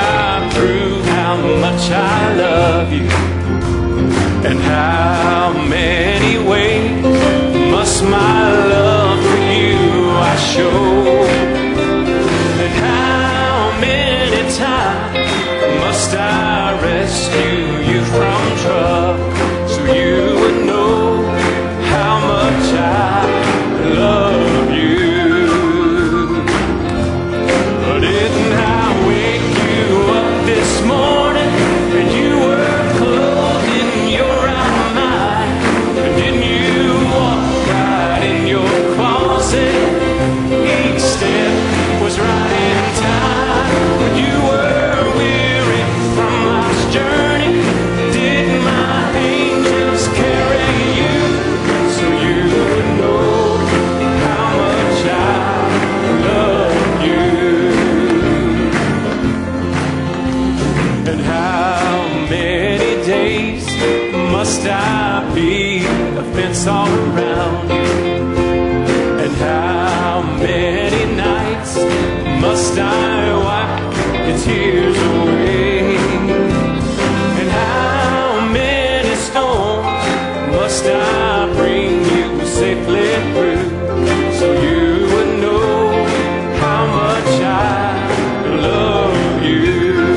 I prove how much I love you? And how many ways must my love for you I show? And how many times must I rescue you from trouble, so you would know how much I love you? But didn't I wake you up this morning and you were clothed in your right mind? And didn't you walk right in your closet? Each step was right in time. When you were weary from life's journey, did my angels carry you, so you would know how much I love you? And how many days must I be a fence all around you? And how many nights must I wipe your tears away? And how many storms must I bring you safely through, so you would know how much I love you?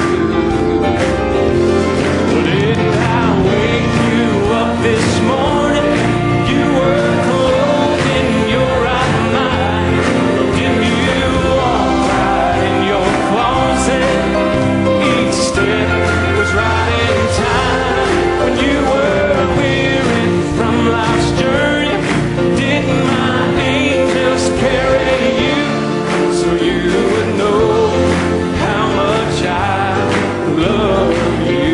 Well, didn't I wake you up this morning? You were clothed in your right mind. Didn't you walk right in your closet? Each step was right in time. When you were weary from life's journey, didn't my angels carry you, so you would know how much I love you?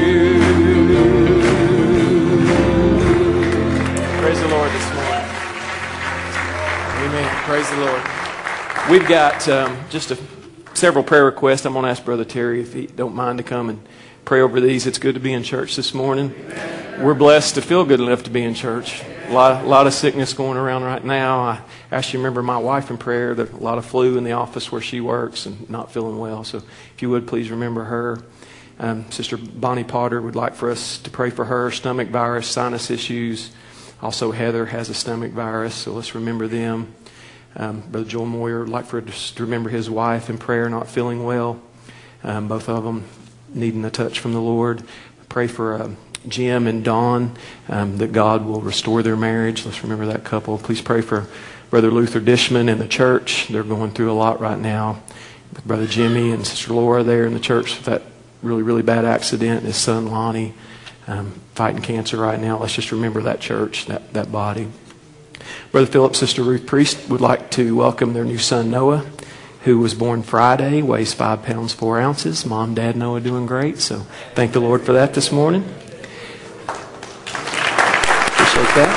Praise the Lord this morning. Amen. Praise the Lord. We've got several prayer requests. I'm going to ask Brother Terry if he don't mind to come and pray over these. It's good to be in church this morning. We're blessed to feel good enough to be in church. A lot of sickness going around right now. I actually remember my wife in prayer. There's a lot of flu in the office where she works and not feeling well. So if you would, please remember her. Sister Bonnie Potter would like for us to pray for her. Stomach virus, sinus issues. Also, Heather has a stomach virus, so let's remember them. Brother Joel Moyer would like for us to remember his wife in prayer, not feeling well. Both of them needing a touch from the Lord. Pray for Jim and Dawn, that God will restore their marriage. Let's remember that couple. Please pray for Brother Luther Dishman and the church. They're going through a lot right now. With Brother Jimmy and Sister Laura there in the church with that really, really bad accident. His son Lonnie fighting cancer right now. Let's just remember that church, that body. Brother Philip, Sister Ruth Priest would like to welcome their new son Noah, who was born Friday, weighs 5 pounds 4 ounces. Mom, Dad, Noah doing great. So thank the Lord for that this morning. Appreciate that.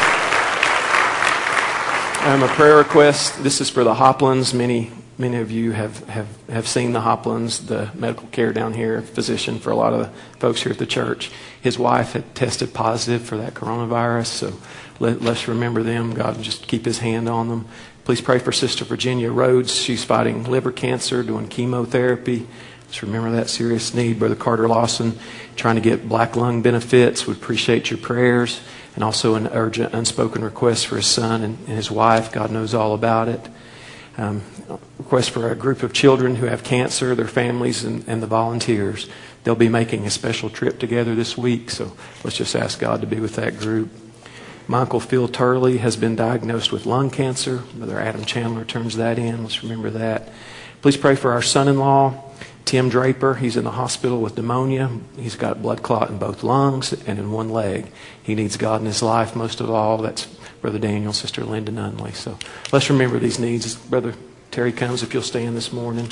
A prayer request. This is for the Hoplands. Many of you have seen the Hoplands, the medical care down here, physician for a lot of the folks here at the church. His wife had tested positive for that coronavirus, so let's remember them. God just keep his hand on them. Please pray for Sister Virginia Rhodes. She's fighting liver cancer, doing chemotherapy. Let's remember that serious need. Brother Carter Lawson, trying to get black lung benefits. We appreciate your prayers. And also an urgent unspoken request for his son and his wife. God knows all about it. Request for a group of children who have cancer, their families, and the volunteers. They'll be making a special trip together this week, so let's just ask God to be with that group. My Uncle Phil Turley has been diagnosed with lung cancer. Brother Adam Chandler turns that in. Let's remember that. Please pray for our son-in-law, Tim Draper. He's in the hospital with pneumonia. He's got a blood clot in both lungs and in one leg. He needs God in his life most of all. That's Brother Daniel, Sister Linda Nunley. So let's remember these needs. Brother Terry comes, if you'll stand this morning.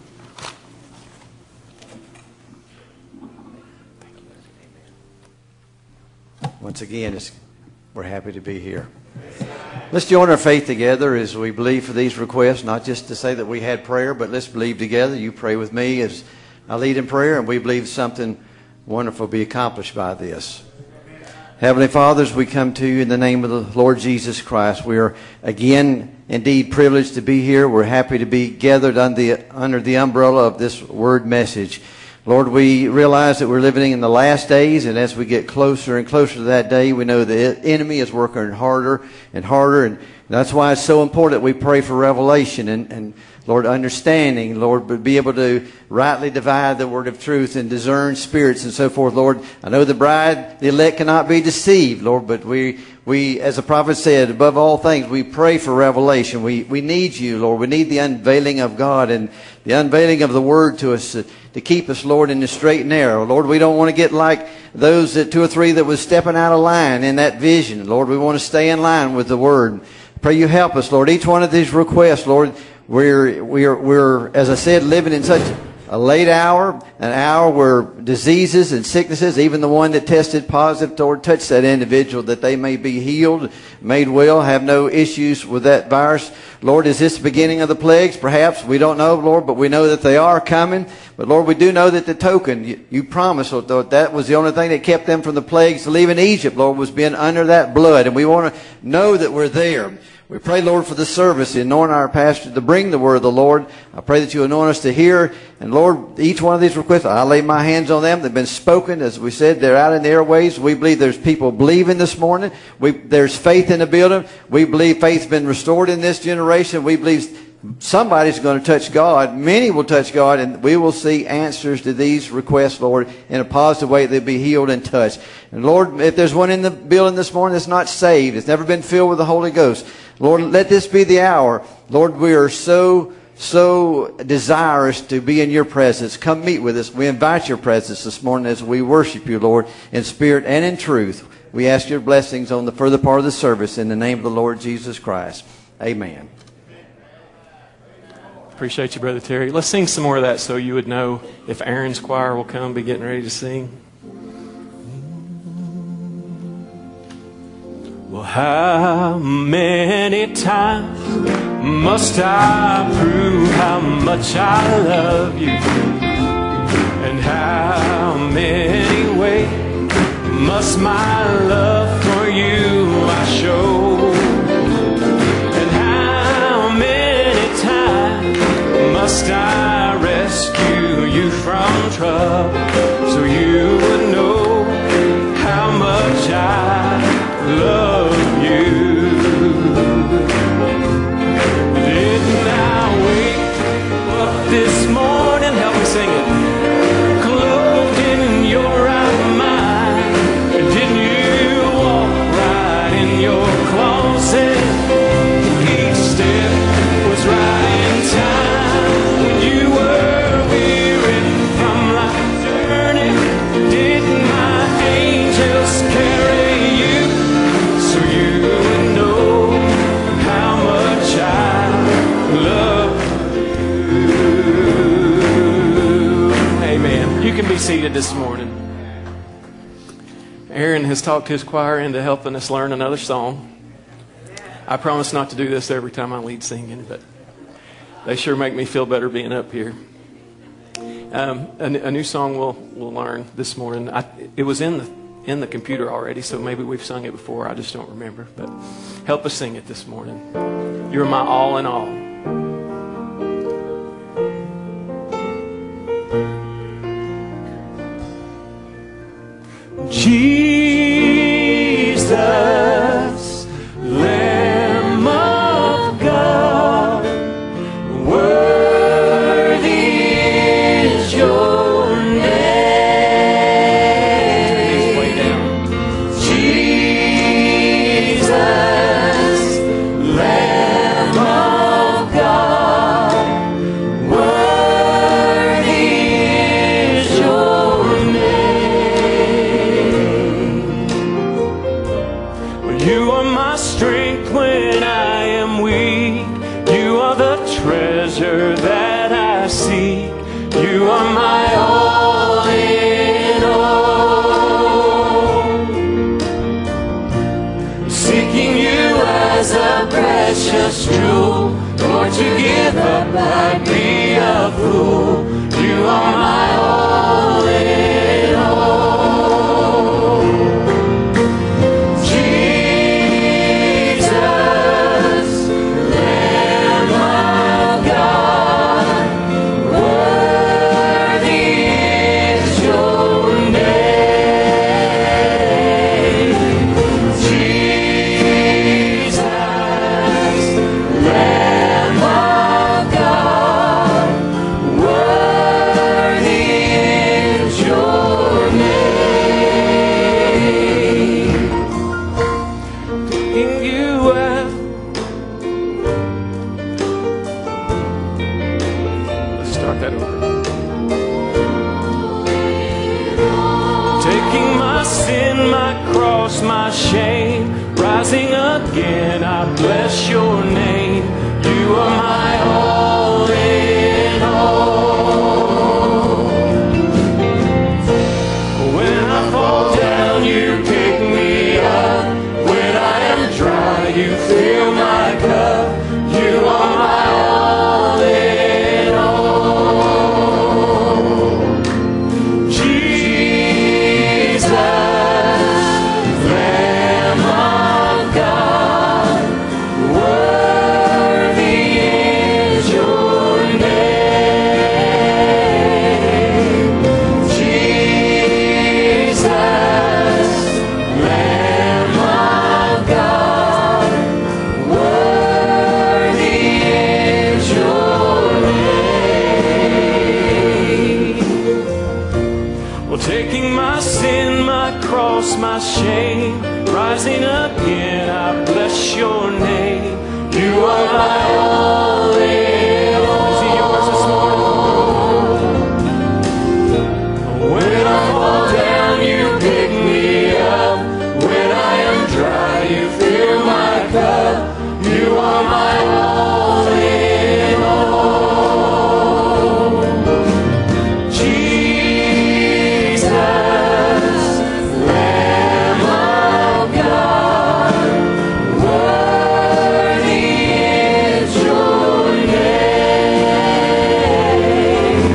Once again, we're happy to be here. Let's join our faith together as we believe for these requests, not just to say that we had prayer, but let's believe together. You pray with me as I lead in prayer, and we believe something wonderful will be accomplished by this. Heavenly Father, as we come to you in the name of the Lord Jesus Christ, we are again indeed privileged to be here. We're happy to be gathered under the umbrella of this word message. Lord, we realize that we're living in the last days, and as we get closer and closer to that day, we know the enemy is working harder and harder, and that's why it's so important that we pray for revelation and Lord, understanding, Lord, but be able to rightly divide the word of truth and discern spirits and so forth, Lord. I know the bride, the elect cannot be deceived, Lord, but we, as the prophet said, above all things, we pray for revelation. We need you, Lord. We need the unveiling of God and the unveiling of the word to us to keep us, Lord, in the straight and narrow. Lord, we don't want to get like those that 2 or 3 that was stepping out of line in that vision. Lord, we want to stay in line with the word. Pray you help us, Lord. Each one of these requests, Lord, we're, as I said, living in such a late hour, an hour where diseases and sicknesses, even the one that tested positive, Lord, touch that individual that they may be healed, made well, have no issues with that virus. Lord, is this the beginning of the plagues? Perhaps. We don't know, Lord, but we know that they are coming. But Lord, we do know that the token, you promised, Lord, that was the only thing that kept them from the plagues leaving Egypt, Lord, was being under that blood. And we want to know that we're there. We pray, Lord, for the service, anoint our pastor to bring the word of the Lord. I pray that you anoint us to hear. And Lord, each one of these requests, I lay my hands on them. They've been spoken. As we said, they're out in the airways. We believe there's people believing this morning. There's faith in the building. We believe faith's been restored in this generation. We believe somebody's going to touch God. Many will touch God, and we will see answers to these requests, Lord, in a positive way. They'll be healed and touched. And Lord, if there's one in the building this morning that's not saved, it's never been filled with the Holy Ghost, Lord, let this be the hour. Lord, we are so desirous to be in your presence. Come meet with us. We invite your presence this morning as we worship you, Lord, in spirit and in truth. We ask your blessings on the further part of the service in the name of the Lord Jesus Christ. Amen. Appreciate you, Brother Terry. Let's sing some more of that so you would know if Aaron's choir will come, be getting ready to sing. Well, how many times must I prove how much I love you? And how many ways must my love for you I show? And how many times must I rescue you from trouble so you would know how much I love you? Didn't I wake up this morning, help me sing it, clothed in your right mind? Didn't you walk right in your closet? Each step was right in time. When you were weary from life's journey, didn't my angels carry you so you would know how much I love you? Amen. You can be seated this morning. Aaron has talked his choir into helping us learn another song. I promise not to do this every time I lead singing, but they sure make me feel better being up here. A new song we'll learn this morning. It was in the computer already, so maybe we've sung it before. I just don't remember. But help us sing it this morning. You're my all in all. Jesus, Lamb of God, worthy is your name. Way down. Jesus, Lamb of God, worthy is your name. sin, my cross, my shame, rising again, I bless your name. You are my all in all. When I fall down, you pick me up. When I am dry, you fill my cup. You are my all in all. Jesus, Lamb of God, worthy is your name. Jesus, Lamb of God, worthy is your name. Well, taking my sin, my cross, my shame, rising again, I bless your name. You are my all in all. Is he yours this morning? When I fall down, you pick me up. When I am dry, you fill my cup. You are my all in all. Jesus, Lamb of God, worthy is your name.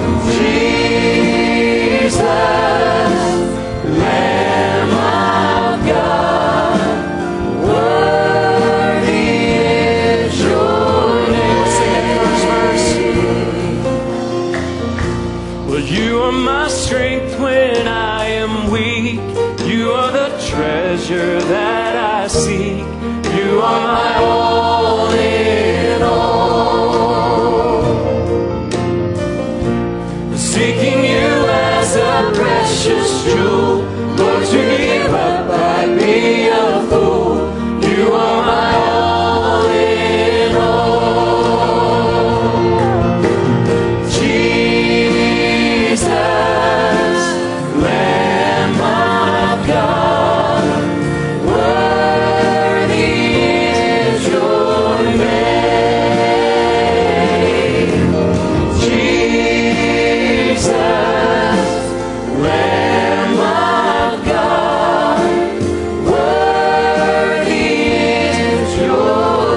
Jesus, Lamb of God, worthy is your name. Sing that first verse. Well, you are my strength when I am weak. You are the treasure that I seek. You are my all in all. Seeking you as a precious jewel, Lord, to give up I'd be a fool. You are my all in all. Jesus, Lamb of God, worthy is your name. Jesus, Lamb of God, worthy is your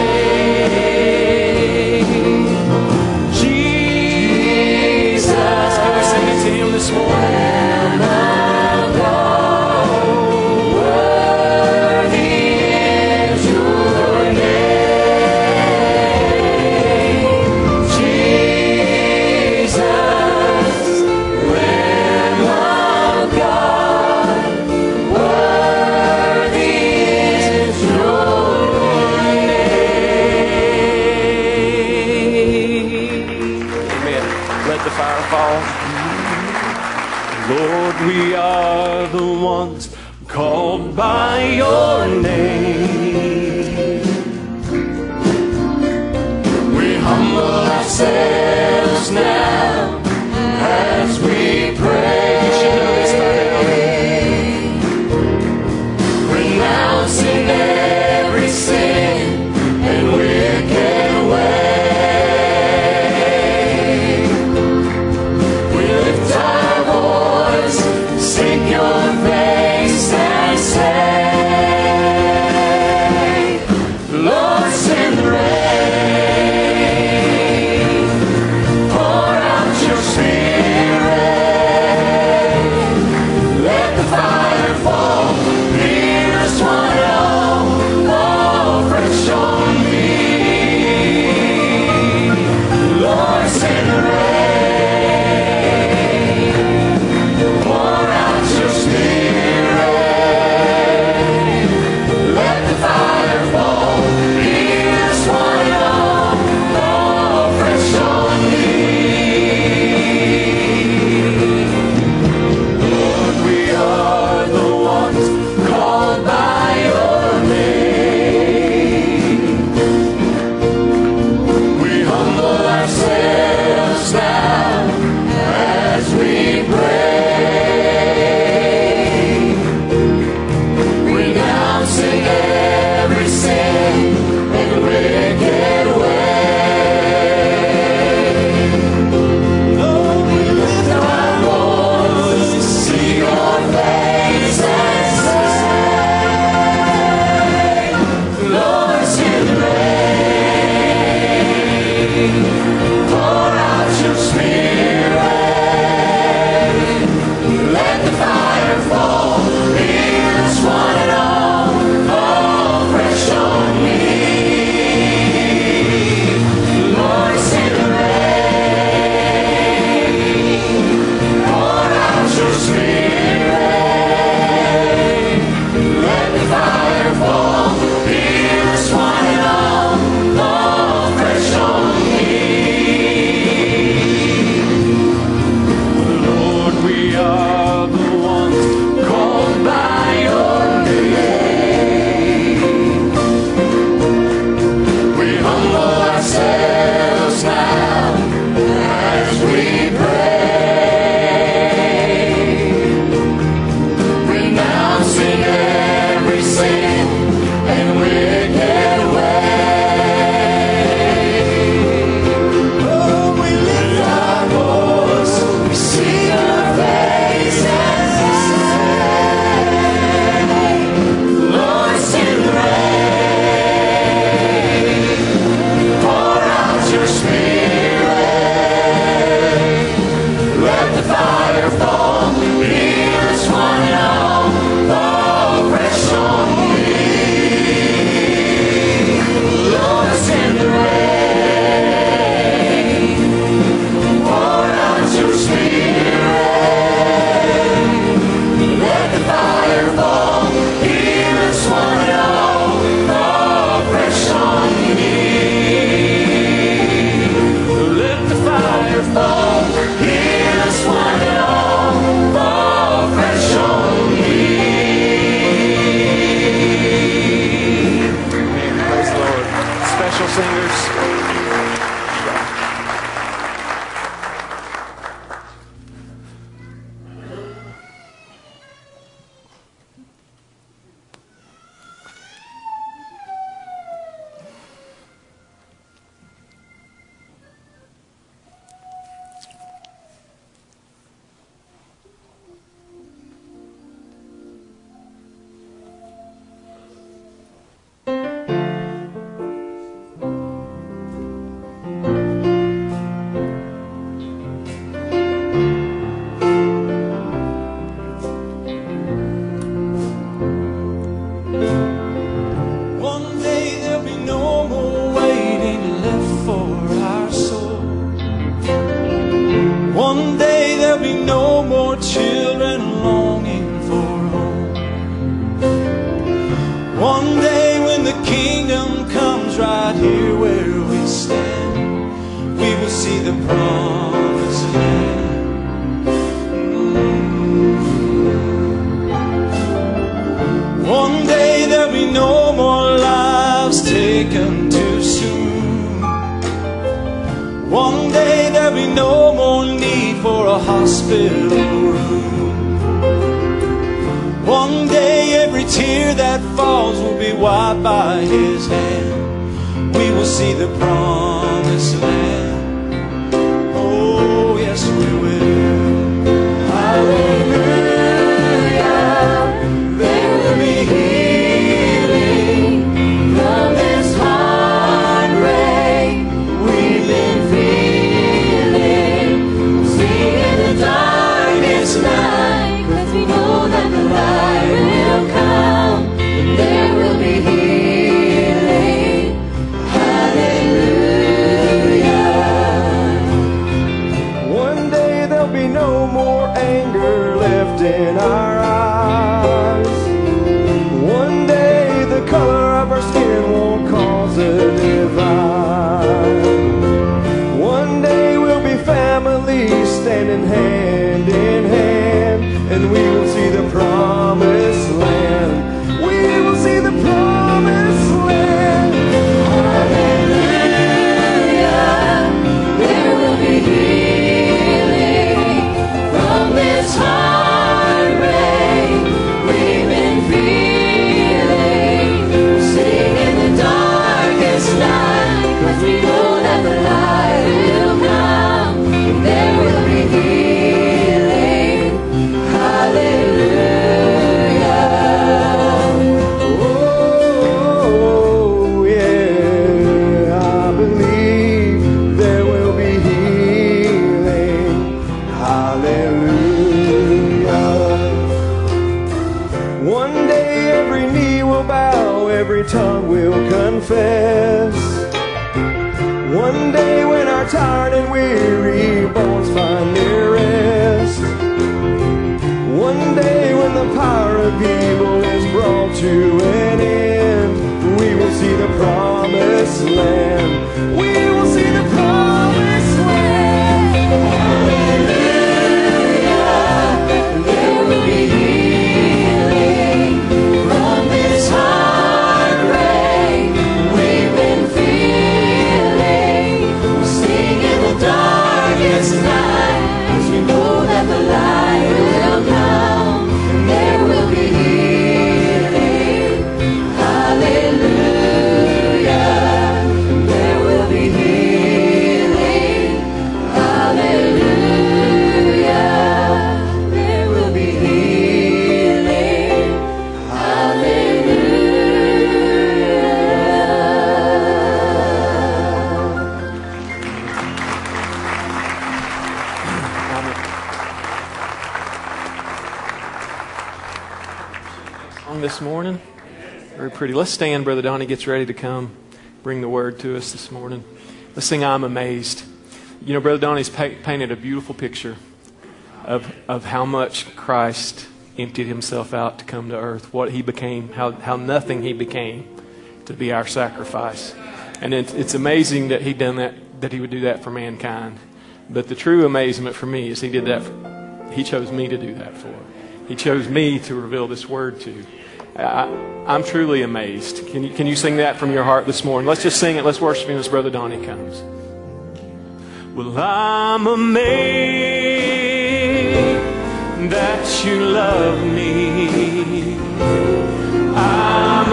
name. Jesus, can we sing it to him this morning? Lamb of God, worthy is your name. Jesus, Lamb of God, worthy is your name. Amen. Let the fire fall. Lord, we are the ones called by your name. We humble ourselves now as we pray. You should know this by now. Renouncing every sin and wicked way. We lift our voice, seek your face and say, Lord, send the rain. Pour out hospital room. One day every tear that falls will be wiped by His hand. We will see the promised land. Oh, yes, we will. Hallelujah. There will be healing from this heartbreak we've been feeling. We'll sing in the darkest night, 'cause we know that the light will come, and there will be healing. Hallelujah. One day there'll be no more anger left in our eyes. One day the color of our skin won't cause a divide. One day we'll be family standing hand in hand, and we will see the promised land. We will see the promised land. Hallelujah. There will be healing from this heartbreak we've been feeling. We'll sing in the darkest night, 'cause we know that the light will come, and there will be healing. Hallelujah. Oh, yeah, I believe there will be healing. Hallelujah. One day every knee will bow, every tongue will confess. One day when our tired and weary bones find their rest. One day when the power of evil is brought to an end, we will see the promised land. We will see the promised land. There will be healing from this heartbreak we've been feeling. We'll sing in the darkest night, 'cause we know that the light will come, and there will be healing. Hallelujah. There will be healing. Hallelujah. There will be healing. Song this morning. Very pretty. Let's stand. Brother Donnie gets ready to come bring the word to us this morning. Let's sing I'm Amazed. You know, Brother Donnie's painted a beautiful picture of how much Christ emptied himself out to come to earth, what he became, how nothing he became to be our sacrifice. And it's amazing that he done that he would do that for mankind. But the true amazement for me is he did that he chose me to do that for. He chose me to reveal this word to. I'm truly amazed. Can you sing that from your heart this morning? Let's just sing it. Let's worship him as Brother Donnie comes. Well, I'm amazed that you love me. I'm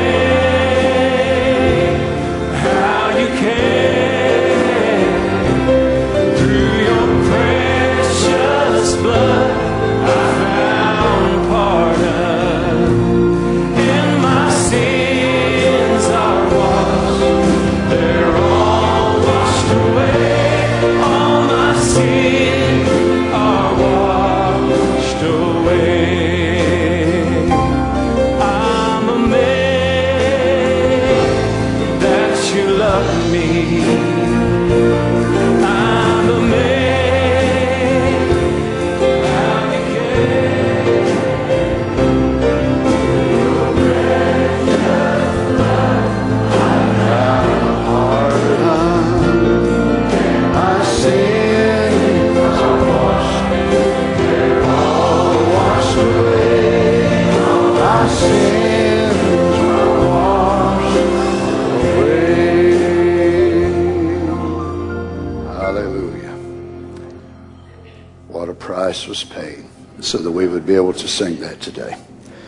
amazed how you care. Through your precious blood I found pardon. And my sins are washed. They're all washed away. All my sins are washed away. I'm amazed that you love me. so that we would be able to sing that today.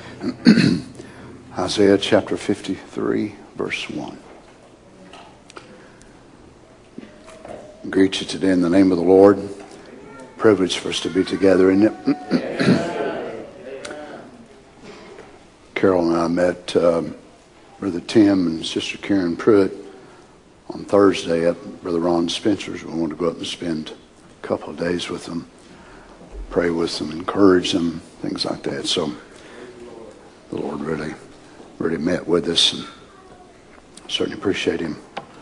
Isaiah chapter 53, verse 1. I greet you today in the name of the Lord. Privilege for us to be together, isn't it? Carol and I met Brother Tim and Sister Karen Pruitt on Thursday at Brother Ron Spencer's. We wanted to go up and spend a couple of days with them, pray with them, encourage them, things like that. So the Lord really met with us, and certainly appreciate him.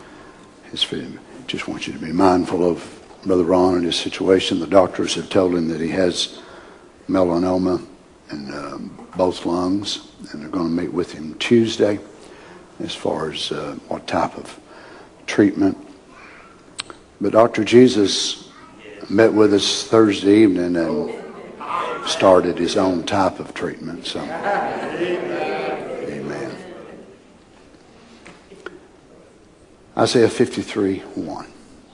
Just want you to be mindful of Brother Ron and his situation. The doctors have told him that he has melanoma in both lungs, and they're going to meet with him Tuesday as far as what type of treatment. But Dr. Jesus met with us Thursday evening and started his own type of treatment. So, amen. Isaiah 53, 1.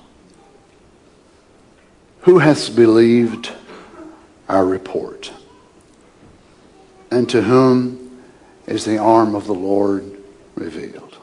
Who hath believed our report? And to whom is the arm of the Lord revealed?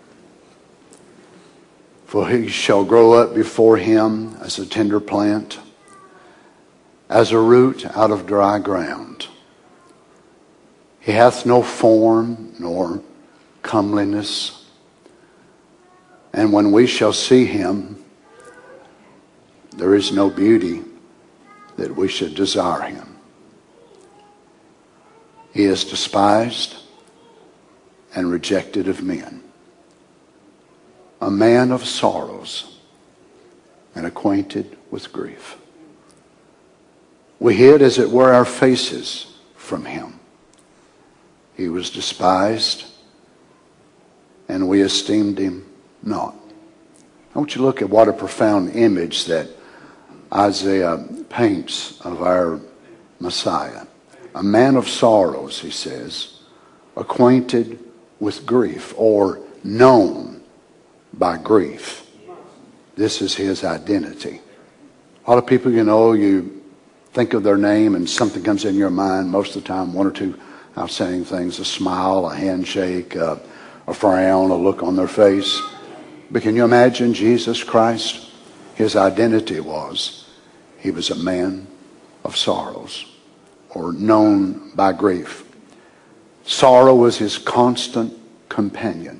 For he shall grow up before him as a tender plant, as a root out of dry ground. He hath no form nor comeliness. And when we shall see him, there is no beauty that we should desire him. He is despised and rejected of men, a man of sorrows and acquainted with grief. We hid, as it were, our faces from him. He was despised, and we esteemed him not. I want you to look at what a profound image that Isaiah paints of our Messiah. A man of sorrows, he says, acquainted with grief, or known by grief. This is his identity. A lot of people, you think of their name and something comes in your mind. Most of the time, one or two outstanding things: a smile, a handshake, a frown, a look on their face. But can you imagine Jesus Christ? His identity was, he was a man of sorrows, or known by grief. Sorrow was his constant companion,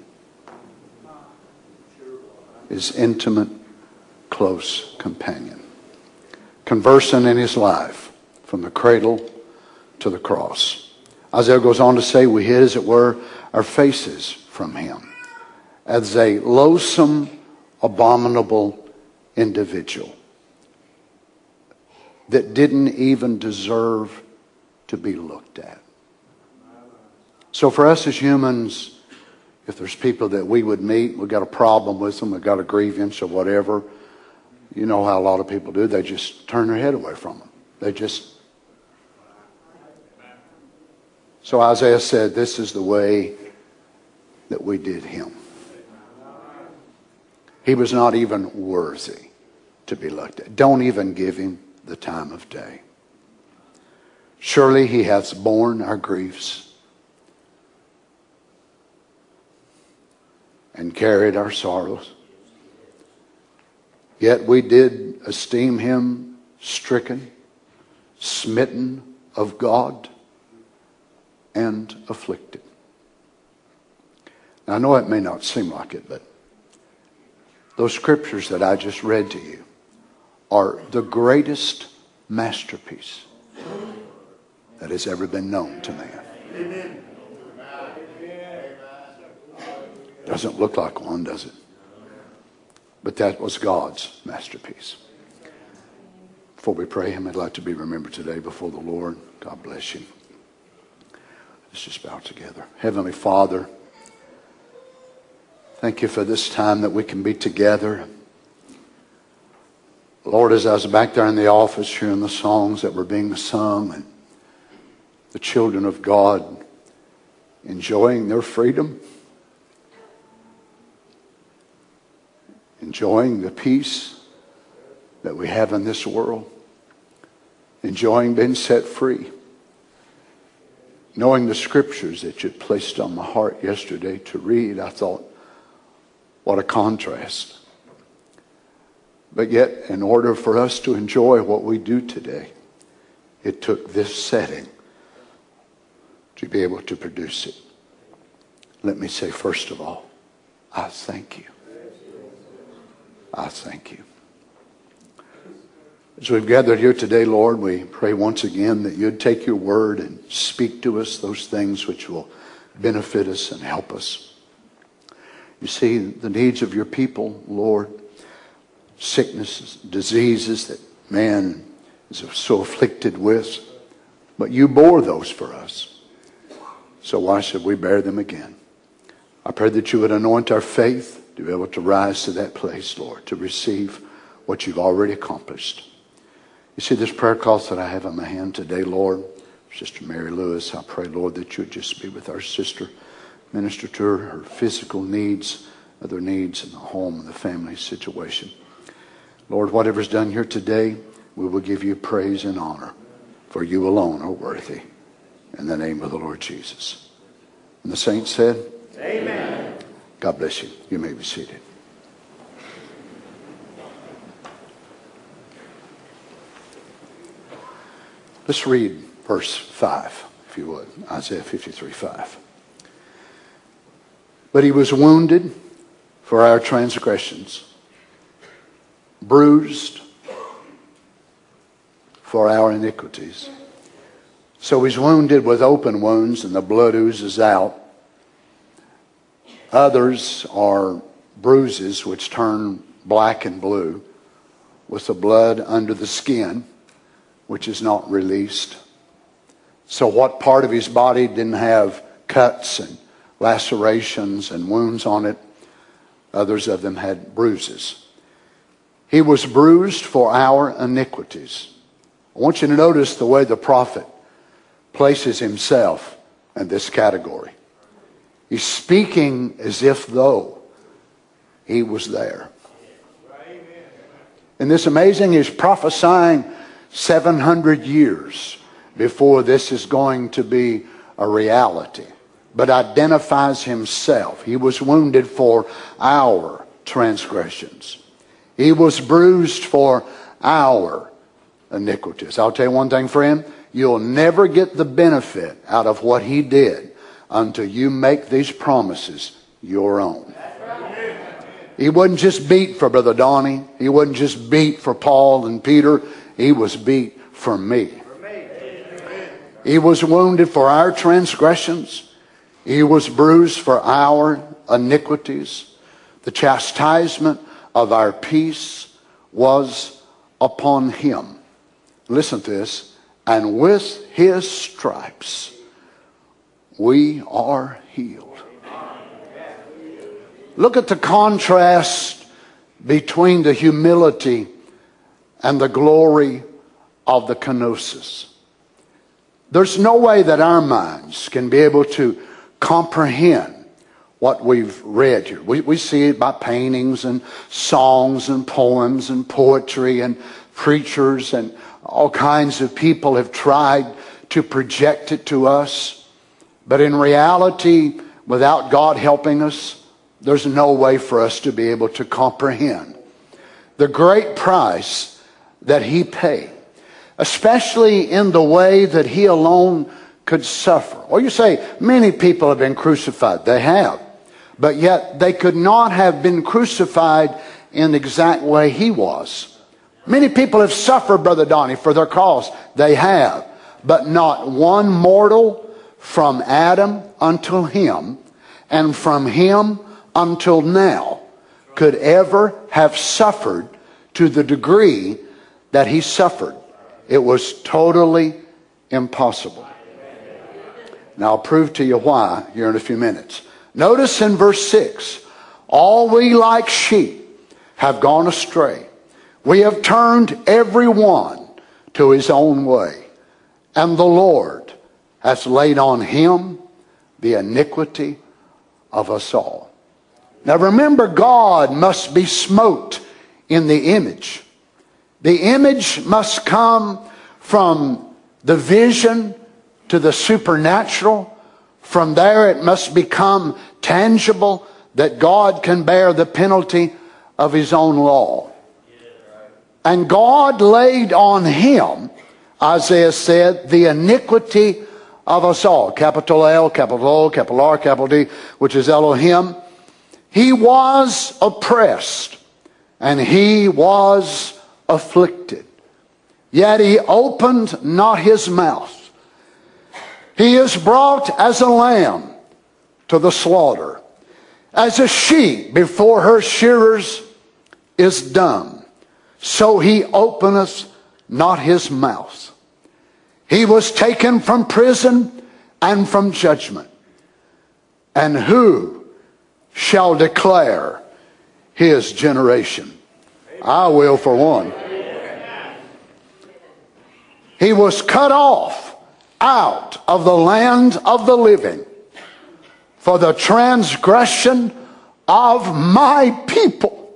his intimate, close companion, conversant in his life from the cradle to the cross. Isaiah goes on to say, we hid, as it were, our faces from him, as a loathsome, abominable individual that didn't even deserve to be looked at. So for us as humans, if there's people that we would meet, we've got a problem with them, we've got a grievance or whatever, you know how a lot of people do, they just turn their head away from them. So Isaiah said, this is the way that we did him. He was not even worthy to be looked at. Don't even give him the time of day. Surely he hath borne our griefs and carried our sorrows. Yet we did esteem him stricken, smitten of God, and afflicted. Now, I know it may not seem like it, but those scriptures that I just read to you are the greatest masterpiece that has ever been known to man. Doesn't look like one, does it? But that was God's masterpiece. Before we pray him, I'd like to be remembered today before the Lord. God bless you. Let's just bow together. Heavenly Father, thank you for this time that we can be together. Lord, as I was back there in the office hearing the songs that were being sung and the children of God enjoying their freedom, enjoying the peace that we have in this world, enjoying being set free. knowing the scriptures that you placed on my heart yesterday to read, I thought, what a contrast. But yet, in order for us to enjoy what we do today, it took this setting to be able to produce it. Let me say, first of all, I thank you. I thank you. As we've gathered here today, Lord, we pray once again that you'd take your word and speak to us those things which will benefit us and help us. You see the needs of your people, Lord, sicknesses, diseases that man is so afflicted with, but you bore those for us. So why should we bear them again? I pray that you would anoint our faith to be able to rise to that place, Lord, to receive what you've already accomplished. You see this prayer cloth that I have in my hand today, Lord, Sister Mary Lewis, I pray, Lord, that you would just be with our sister, minister to her physical needs, other needs in the home and the family situation. Lord, whatever's done here today, we will give you praise and honor, for you alone are worthy. In the name of the Lord Jesus. And the saints said, Amen. God bless you. You may be seated. Let's read verse 5, if you would. Isaiah 53:5. But he was wounded for our transgressions, bruised for our iniquities. So he's wounded with open wounds and the blood oozes out. Others are bruises which turn black and blue with the blood under the skin, which is not released. So what part of his body didn't have cuts and lacerations and wounds on it? Others of them had bruises. He was bruised for our iniquities. I want you to notice the way the prophet places himself in this category. He's speaking as if though he was there. And this amazing, he's prophesying 700 years before this is going to be a reality, but identifies himself. He was wounded for our transgressions. He was bruised for our iniquities. I'll tell you one thing, friend. You'll never get the benefit out of what he did until you make these promises your own. He wasn't just beat for Brother Donnie. He wasn't just beat for Paul and Peter. He was beat for me. He was wounded for our transgressions. He was bruised for our iniquities. The chastisement of our peace was upon him. Listen to this. And with his stripes we are healed. Look at the contrast between the humility and the glory of the kenosis. There's no way that our minds can be able to comprehend what we've read here. We see it by paintings and songs and poems and poetry, and preachers and all kinds of people have tried to project it to us. But in reality, without God helping us, there's no way for us to be able to comprehend the great price that he paid, especially in the way that he alone could suffer. Or you say, many people have been crucified. They have. But yet they could not have been crucified in the exact way he was. Many people have suffered, Brother Donnie, for their cause. They have. But not one mortal from Adam until him, and from him until now, could ever have suffered to the degree that he suffered. It was totally impossible. Now I'll prove to you why here in a few minutes. Notice in verse 6, all we like sheep have gone astray. We have turned every one to his own way. And the Lord has laid on him the iniquity of us all. Now remember, God must be smote in the image. The image must come from the vision to the supernatural. From there it must become tangible that God can bear the penalty of his own law. And God laid on him, Isaiah said, the iniquity of us all. Capital L, capital O, capital R, capital D, which is Elohim. He was oppressed and he was afflicted. Yet he opened not his mouth. He is brought as a lamb to the slaughter, as a sheep before her shearers is dumb, so he openeth not his mouth. He was taken from prison and from judgment. And who shall declare his generation? I will, for one. He was cut off out of the land of the living for the transgression of my people.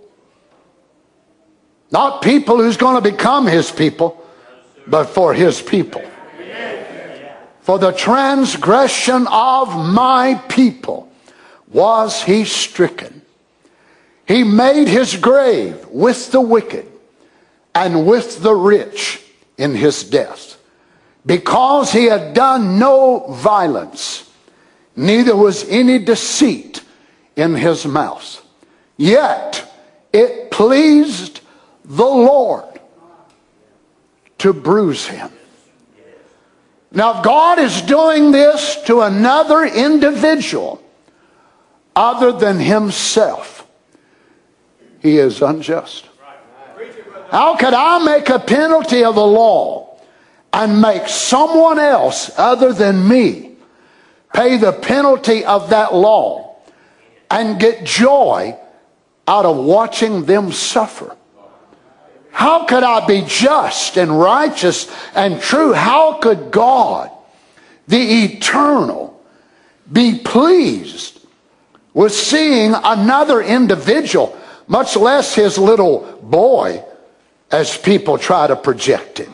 Not people who's going to become his people, but for his people. For the transgression of my people was he stricken. He made his grave with the wicked and with the rich in his death, because he had done no violence, neither was any deceit in his mouth. Yet it pleased the Lord to bruise him. Now, if God is doing this to another individual other than himself, he is unjust. How could I make a penalty of the law and make someone else other than me pay the penalty of that law and get joy out of watching them suffer? How could I be just and righteous and true? How could God, the eternal, be pleased with seeing another individual, much less his little boy, as people try to project him?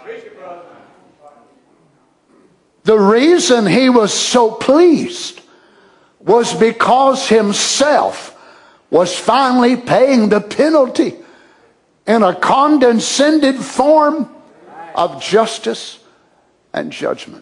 The reason he was so pleased was because himself was finally paying the penalty in a condescended form of justice and judgment.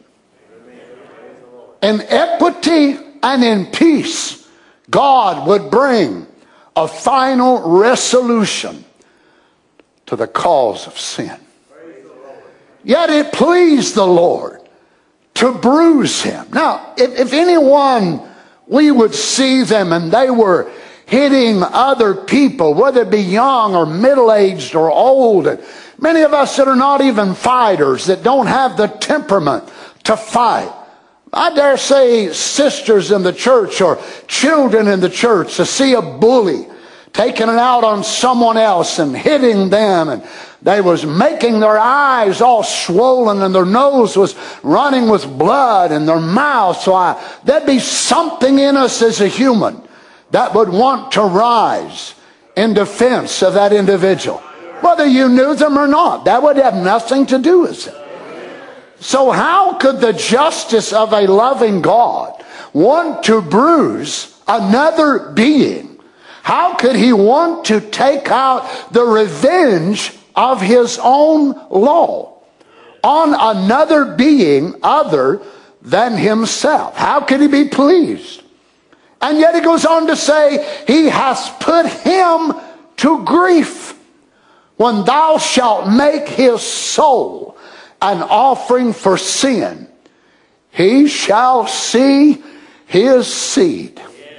In equity and in peace, God would bring a final resolution to the cause of sin. Yet it pleased the Lord to bruise him. Now, if anyone, we would see them and they were hitting other people, whether it be young or middle-aged or old, and many of us that are not even fighters, that don't have the temperament to fight. I dare say sisters in the church or children in the church to see a bully taking it out on someone else and hitting them, and they was making their eyes all swollen and their nose was running with blood in their mouth. So there'd be something in us as a human that would want to rise in defense of that individual, whether you knew them or not. That would have nothing to do with it. So how could the justice of a loving God want to bruise another being? How could he want to take out the revenge of his own law on another being other than himself? How could he be pleased? And yet he goes on to say, he has put him to grief when thou shalt make his soul an offering for sin. He shall see his seed.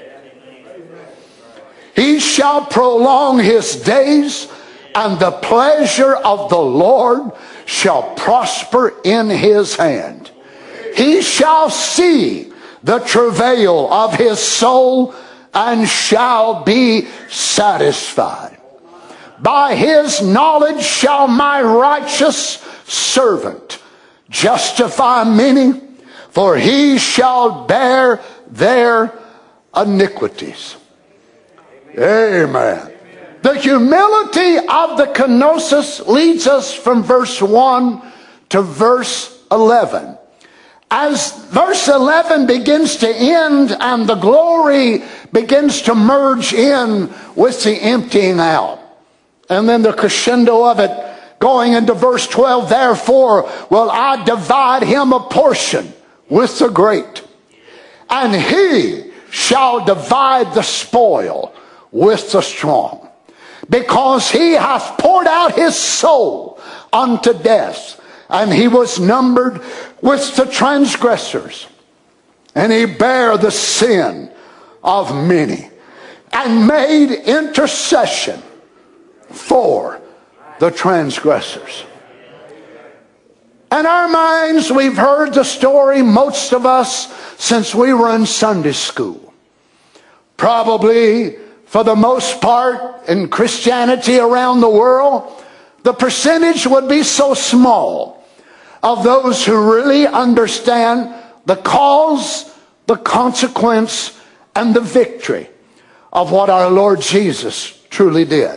He shall prolong his days, and the pleasure of the Lord shall prosper in his hand. He shall see the travail of his soul and shall be satisfied. By his knowledge shall my righteous servant justify many, for he shall bear their iniquities. Amen. The humility of the kenosis leads us from verse 1 to verse 11. as verse 11 begins to end and the glory begins to merge in with the emptying out. And then the crescendo of it going into verse 12, therefore will I divide him a portion with the great, and he shall divide the spoil with the strong, because he hath poured out his soul unto death, and he was numbered with the transgressors, and he bare the sin of many, and made intercession for the transgressors. In our minds, we've heard the story, most of us, since we were in Sunday school. Probably, for the most part, in Christianity around the world, the percentage would be so small of those who really understand the cause, the consequence, and the victory of what our Lord Jesus truly did.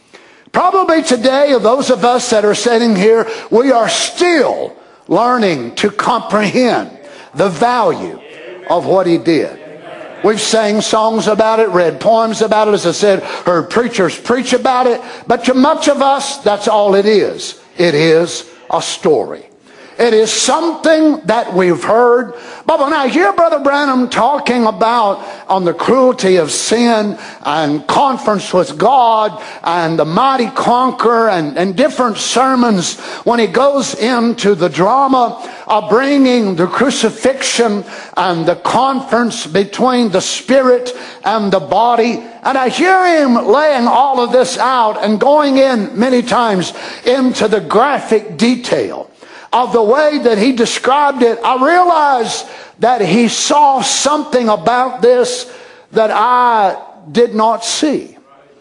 Probably today, those of us that are sitting here, we are still learning to comprehend the value of what he did. We've sang songs about it, read poems about it, as I said, heard preachers preach about it. But to much of us, that's all it is. It is a story. It is something that we've heard. But when I hear Brother Branham talking about on the cruelty of sin and conference with God and the mighty conqueror and different sermons, when he goes into the drama of bringing the crucifixion and the conference between the spirit and the body, and I hear him laying all of this out and going in many times into the graphic detail of the way that he described it, I realized that he saw something about this that I did not see.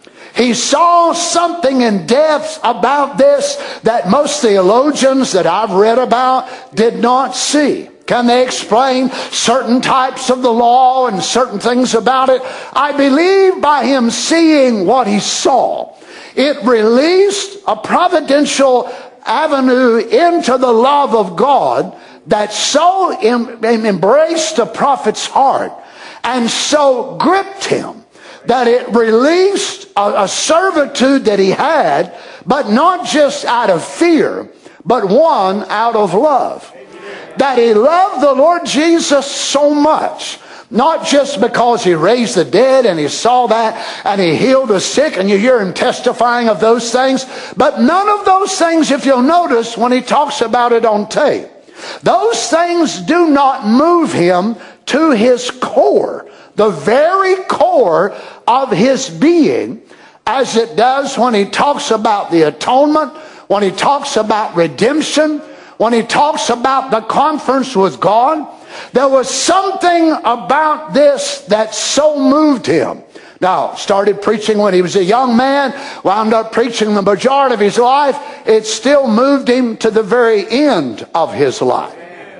He saw something in depth about this that most theologians that I've read about did not see. Can they explain certain types of the law and certain things about it? I believe by him seeing what he saw, it released a providential avenue into the love of God that so embraced the prophet's heart and so gripped him that it released a servitude that he had, but not just out of fear, but one out of love. That he loved the Lord Jesus so much, not just because he raised the dead and he saw that and he healed the sick, and you hear him testifying of those things, but none of those things, if you'll notice when he talks about it on tape, those things do not move him to his core, the very core of his being, as it does when he talks about the atonement, when he talks about redemption, when he talks about the conference with God. There was something about this that so moved him. Now, started preaching when he was a young man, wound up preaching the majority of his life. It still moved him to the very end of his life.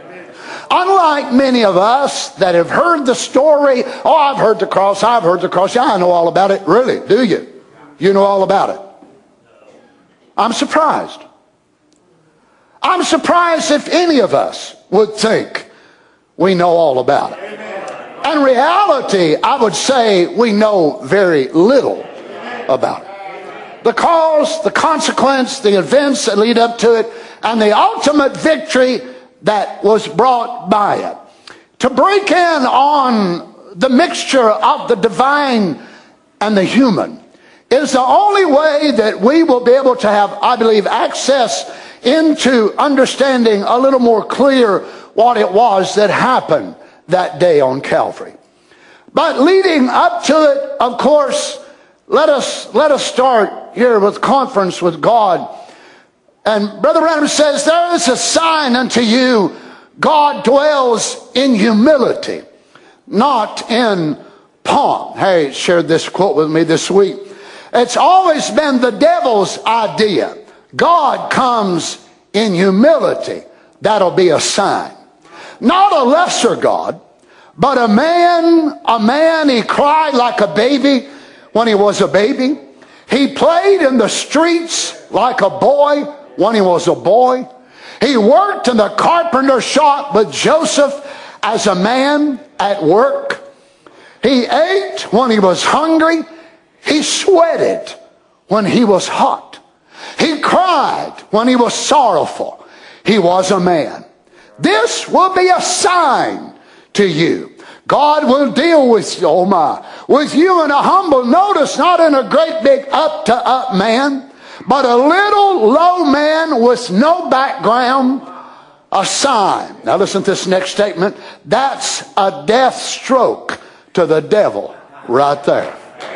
Unlike many of us that have heard the story, oh, I've heard the cross, yeah, I know all about it. Really, do you? You know all about it? I'm surprised. I'm surprised if any of us would think we know all about it. In reality, I would say we know very little about it. The cause, the consequence, the events that lead up to it, and the ultimate victory that was brought by it. To break in on the mixture of the divine and the human is the only way that we will be able to have, I believe, access into understanding a little more clear what it was that happened that day on Calvary. But leading up to it, of course, let us start here with conference with God. And Brother Branham says, there is a sign unto you, God dwells in humility, not in pomp. Harry shared this quote with me this week. It's always been the devil's idea. God comes in humility. That'll be a sign. Not a lesser God, but a man, he cried like a baby when he was a baby. He played in the streets like a boy when he was a boy. He worked in the carpenter shop with Joseph as a man at work. He ate when he was hungry. He sweated when he was hot. He cried when he was sorrowful. He was a man. This will be a sign to you. God will deal with you, with you in a humble, notice, not in a great big up-to-up man, but a little low man with no background, a sign. Now listen to this next statement. That's a death stroke to the devil right there.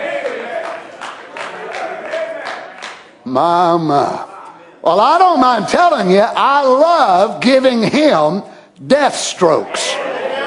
My. Well, I don't mind telling you, I love giving him death strokes.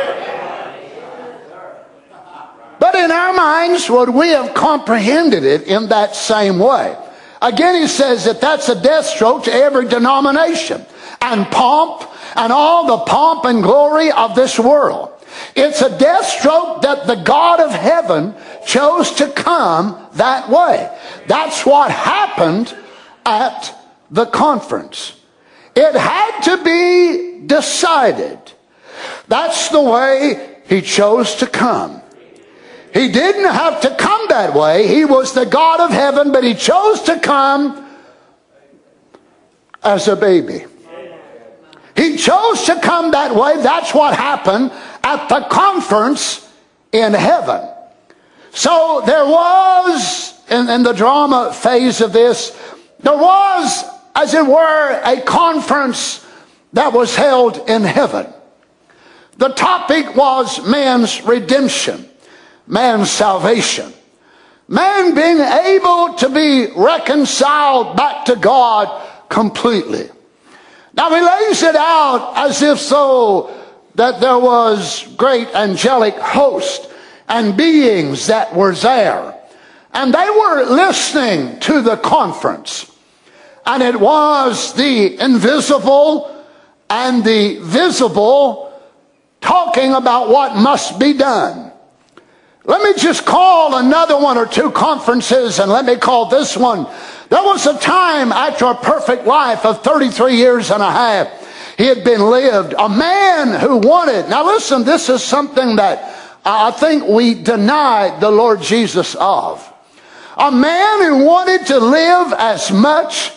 But in our minds, would we have comprehended it in that same way? Again, he says that that's a death stroke to every denomination and pomp and all the pomp and glory of this world. It's a death stroke that the God of heaven chose to come that way. That's what happened at the conference. It had to be decided. That's the way he chose to come. He didn't have to come that way. He was the God of heaven, but he chose to come as a baby. He chose to come that way. That's what happened at the conference in heaven. So there was, in the drama phase of this, there was, as it were, a conference that was held in heaven. The topic was man's redemption, man's salvation, man being able to be reconciled back to God completely. Now he lays it out as if so that there was great angelic host and beings that were there. And they were listening to the conference. And it was the invisible and the visible talking about what must be done. Let me just call another one or two conferences, and let me call this one. There was a time after a perfect life of 33 years and a half, he had been lived. A man who wanted, now listen, this is something that I think we denied the Lord Jesus of. A man who wanted to live as much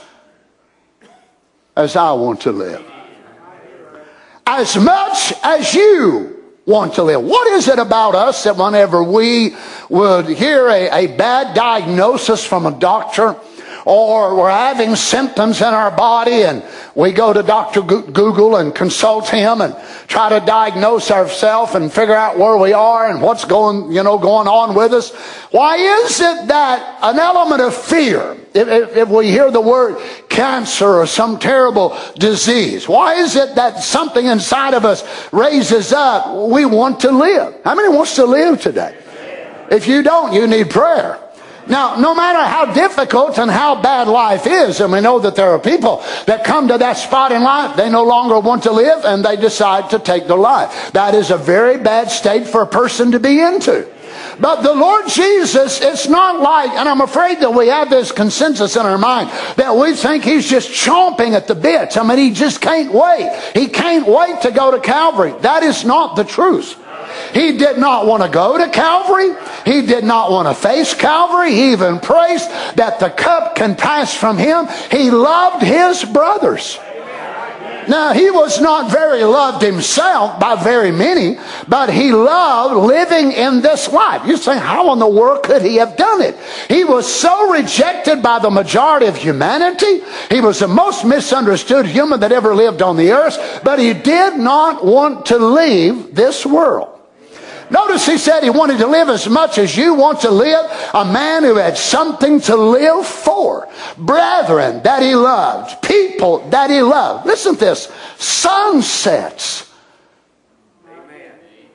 as I want to live. As much as you want to live. What is it about us that whenever we would hear a bad diagnosis from a doctor, or we're having symptoms in our body and we go to Dr. Google and consult him and try to diagnose ourselves and figure out where we are and what's going on with us? Why is it that an element of fear, if we hear the word cancer or some terrible disease, why is it that something inside of us raises up? We want to live. How many wants to live today? If you don't, you need prayer. Now, no matter how difficult and how bad life is, and we know that there are people that come to that spot in life, they no longer want to live and they decide to take their life. That is a very bad state for a person to be into. But the Lord Jesus, it's not like, and I'm afraid that we have this consensus in our mind, that we think he's just chomping at the bits. I mean, he just can't wait. He can't wait to go to Calvary. That is not the truth. He did not want to go to Calvary. He did not want to face Calvary. He even prays that the cup can pass from him. He loved his brothers. Now, he was not very loved himself by very many, but he loved living in this life. You say, how in the world could he have done it? He was so rejected by the majority of humanity. He was the most misunderstood human that ever lived on the earth, but he did not want to leave this world. Notice he said he wanted to live as much as you want to live. A man who had something to live for. Brethren that he loved. People that he loved. Listen to this. Sunsets. Amen.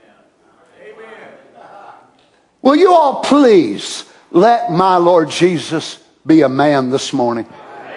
Will you all please let my Lord Jesus be a man this morning?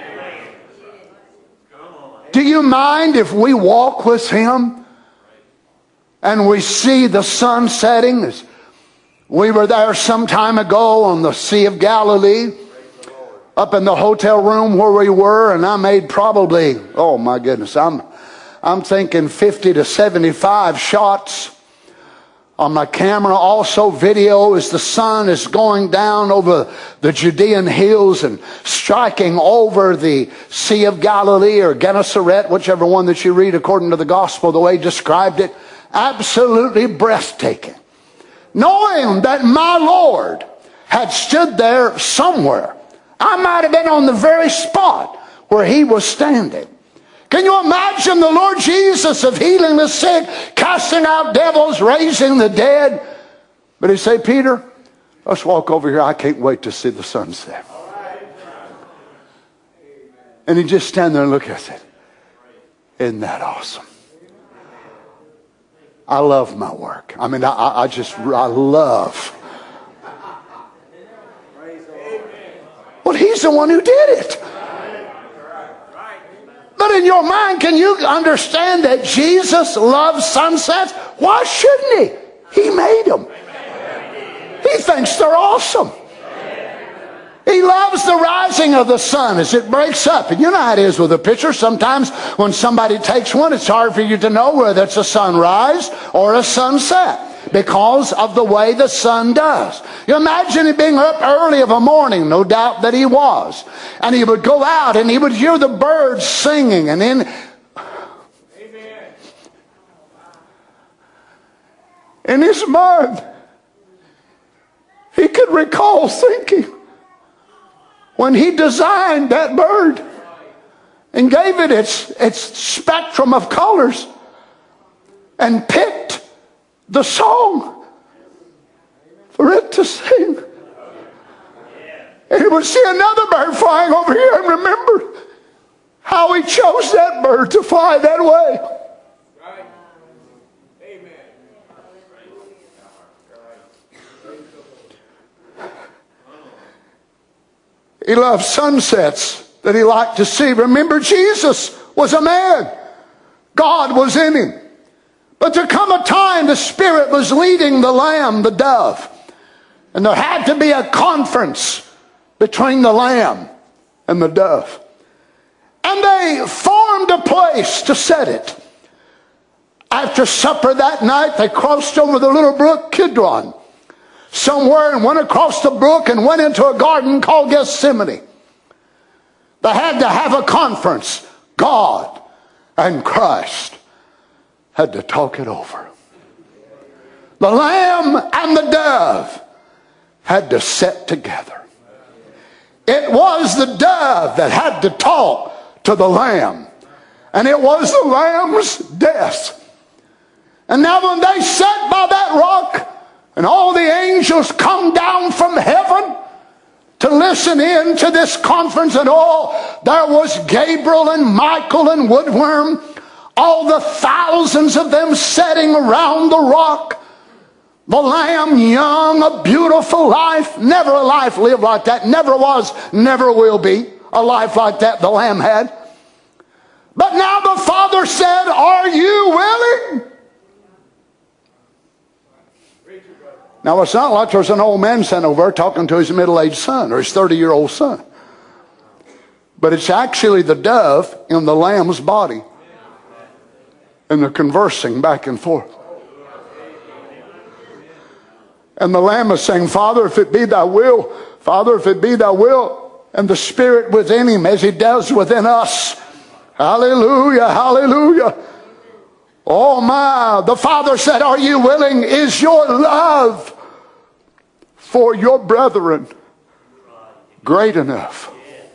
Do you mind if we walk with him? And we see the sun setting. As we were there some time ago on the Sea of Galilee, up in the hotel room where we were, and I made probably, oh my goodness, I'm I'm thinking 50 to 75 shots on my camera. Also video as the sun is going down over the Judean hills and striking over the Sea of Galilee or Gennesaret, whichever one that you read according to the gospel, the way he described it. Absolutely breathtaking. Knowing that my Lord had stood there somewhere. I might have been on the very spot where he was standing. Can you imagine the Lord Jesus of healing the sick, casting out devils, raising the dead? But he said, Peter, let's walk over here. I can't wait to see the sunset. And he just stand there and look at it. Isn't that awesome? I love my work. I mean, I love. Well, he's the one who did it. But in your mind, can you understand that Jesus loves sunsets? Why shouldn't he? He made them. He thinks they're awesome. He loves the rising of the sun as it breaks up. And you know how it is with a picture. Sometimes when somebody takes one, it's hard for you to know whether it's a sunrise or a sunset because of the way the sun does. You imagine him being up early of a morning, no doubt that he was. And he would go out and he would hear the birds singing. And then in his mind, he could recall thinking, when he designed that bird and gave it its spectrum of colors and picked the song for it to sing. And he would see another bird flying over here and remember how he chose that bird to fly that way. He loved sunsets that he liked to see. Remember, Jesus was a man. God was in him. But there come a time the Spirit was leading the Lamb, the dove. And there had to be a conference between the Lamb and the dove. And they formed a place to set it. After supper that night, they crossed over the little brook Kidron somewhere and went across the brook and went into a garden called Gethsemane. They had to have a conference. God and Christ had to talk it over. The Lamb and the dove had to sit together. It was the dove that had to talk to the Lamb. And it was the Lamb's death. And now when they sat by that rock, and all the angels come down from heaven to listen in to this conference, and all, there was Gabriel and Michael and Woodworm, all the thousands of them sitting around the rock. The Lamb, young, a beautiful life. Never a life lived like that. Never was, never will be a life like that the Lamb had. But now the Father said, are you willing? Now, it's not like there's an old man sent over talking to his middle-aged son or his 30-year-old son. But it's actually the dove in the Lamb's body. And they're conversing back and forth. And the Lamb is saying, Father, if it be thy will, Father, if it be thy will, and the Spirit within him as he does within us. Hallelujah, hallelujah. Oh my, the Father said, are you willing? Is your love for your brethren great enough?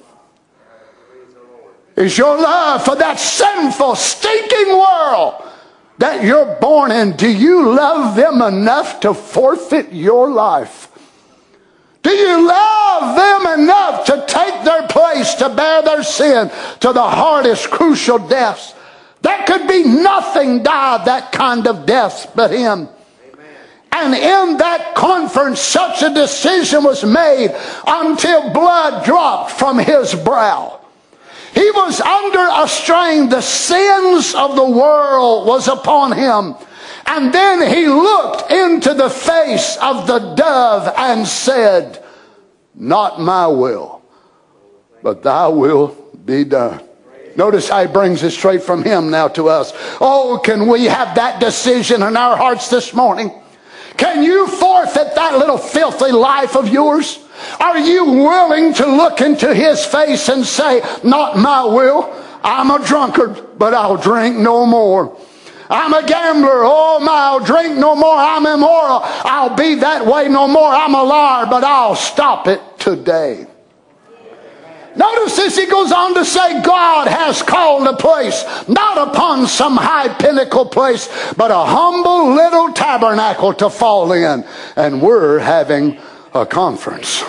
Is your love for that sinful, stinking world that you're born in, do you love them enough to forfeit your life? Do you love them enough to take their place, to bear their sin to the hardest, crucial deaths? There could be nothing died that kind of death but him. And in that conference, such a decision was made until blood dropped from his brow. He was under a strain. The sins of the world was upon him. And then he looked into the face of the dove and said, not my will, but thy will be done. Notice how he brings it straight from him now to us. Oh, can we have that decision in our hearts this morning? Can you forfeit that little filthy life of yours? Are you willing to look into his face and say, not my will. I'm a drunkard, but I'll drink no more. I'm a gambler. Oh my, I'll drink no more. I'm immoral. I'll be that way no more. I'm a liar, but I'll stop it today. Notice this, he goes on to say, God has called a place, not upon some high pinnacle place, but a humble little tabernacle to fall in. And we're having a conference.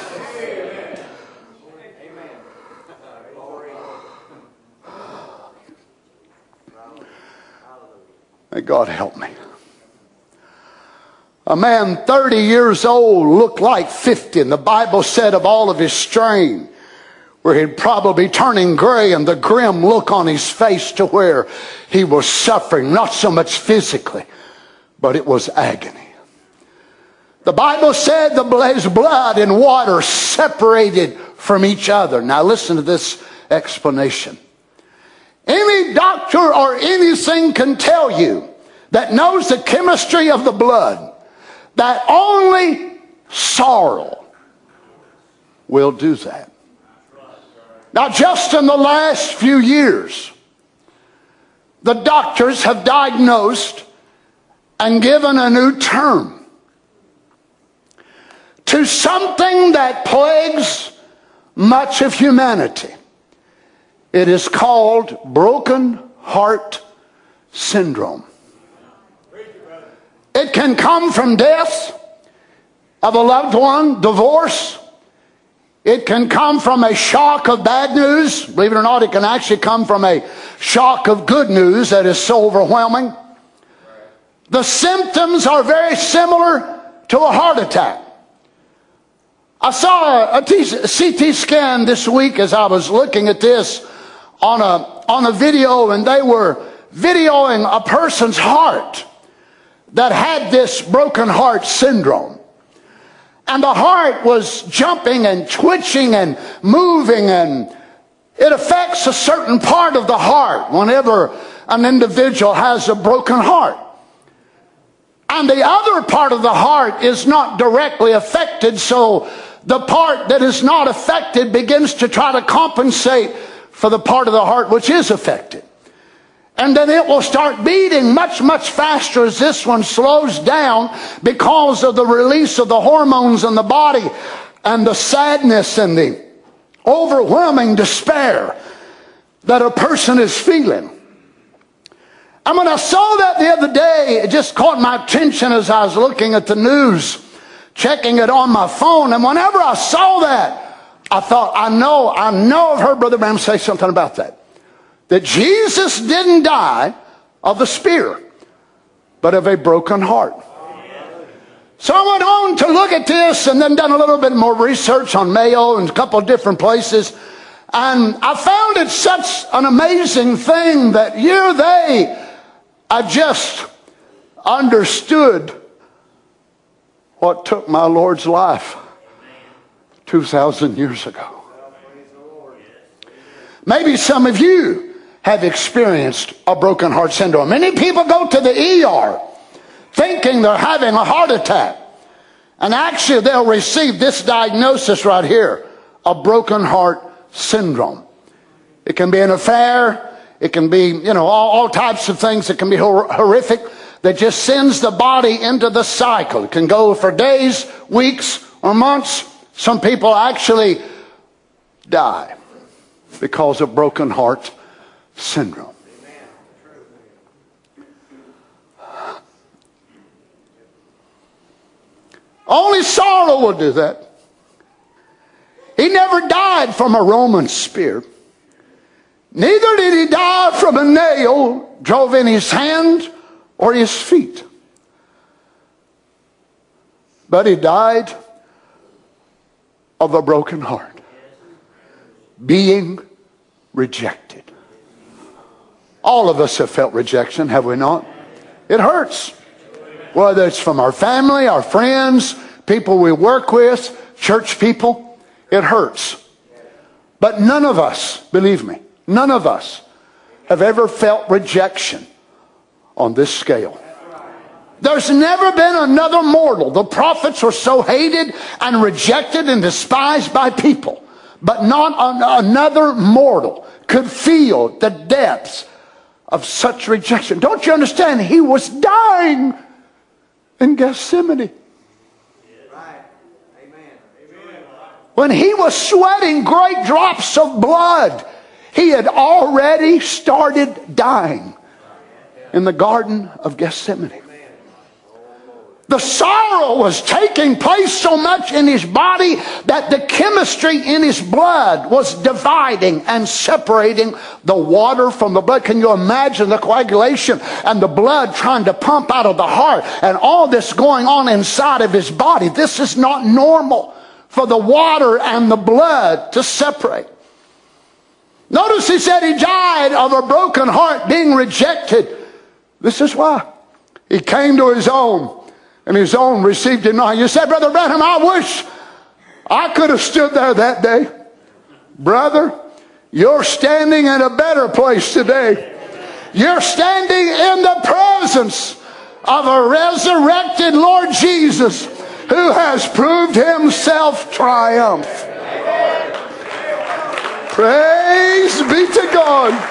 May God help me. A man 30 years old looked like 50, and the Bible said of all of his strain, where he'd probably turning gray and the grim look on his face to where he was suffering, not so much physically, but it was agony. The Bible said his blood and water separated from each other. Now listen to this explanation. Any doctor or anything can tell you that knows the chemistry of the blood that only sorrow will do that. Now, just in the last few years, the doctors have diagnosed and given a new term to something that plagues much of humanity. It is called broken heart syndrome. It can come from death of a loved one, divorce. It can come from a shock of bad news. Believe it or not, it can actually come from a shock of good news that is so overwhelming. The symptoms are very similar to a heart attack. I saw a CT scan this week as I was looking at this on a video, and they were videoing a person's heart that had this broken heart syndrome. And the heart was jumping and twitching and moving, and it affects a certain part of the heart whenever an individual has a broken heart. And the other part of the heart is not directly affected, so the part that is not affected begins to try to compensate for the part of the heart which is affected. And then it will start beating much, much faster as this one slows down because of the release of the hormones in the body and the sadness and the overwhelming despair that a person is feeling. And when I saw that the other day, it just caught my attention as I was looking at the news, checking it on my phone. And whenever I saw that, I thought, I know I've heard Brother Branham say something about that. That Jesus didn't die of the spear, but of a broken heart. So I went on to look at this and then done a little bit more research on Mayo and a couple of different places. And I found it such an amazing thing that I just understood what took my Lord's life 2,000 years ago. Maybe some of you have experienced a broken heart syndrome. Many people go to the ER thinking they're having a heart attack. And actually they'll receive this diagnosis right here, a broken heart syndrome. It can be an affair. It can be, all types of things that can be horrific that just sends the body into the cycle. It can go for days, weeks, or months. Some people actually die because of broken heart syndrome. Only sorrow will do that. He never died from a Roman spear. Neither did he die from a nail drove in his hand or his feet. But he died of a broken heart, being rejected. All of us have felt rejection, have we not? It hurts. Whether it's from our family, our friends, people we work with, church people, it hurts. But none of us, believe me, none of us have ever felt rejection on this scale. There's never been another mortal. The prophets were so hated and rejected and despised by people, but not another mortal could feel the depths of such rejection. Don't you understand? He was dying in Gethsemane. When he was sweating great drops of blood, he had already started dying in the Garden of Gethsemane. The sorrow was taking place so much in his body that the chemistry in his blood was dividing and separating the water from the blood. Can you imagine the coagulation and the blood trying to pump out of the heart and all this going on inside of his body? This is not normal for the water and the blood to separate. Notice he said he died of a broken heart, being rejected. This is why. He came to his own, and his own received him not. You said, Brother Branham, I wish I could have stood there that day. Brother, you're standing in a better place today. You're standing in the presence of a resurrected Lord Jesus who has proved himself triumph. Praise be to God.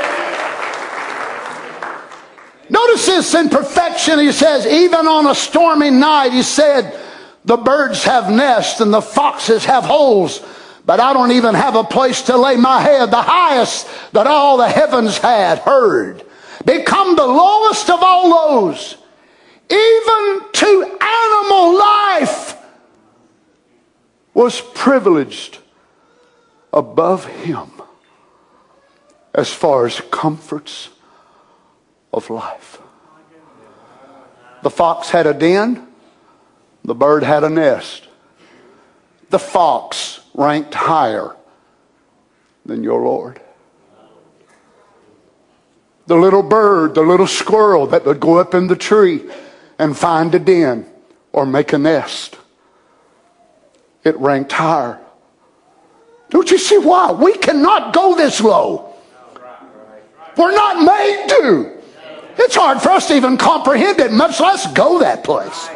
Notice this in perfection. He says, even on a stormy night, he said, the birds have nests and the foxes have holes, but I don't even have a place to lay my head. The highest that all the heavens had heard, become the lowest of all lows, even to animal life, was privileged above him as far as comforts of life. The fox had a den, the bird had a nest. The fox ranked higher than your Lord. The little bird, the little squirrel that would go up in the tree and find a den or make a nest, it ranked higher. Don't you see why? We cannot go this low. We're not made to. It's hard for us to even comprehend it, much less go that place.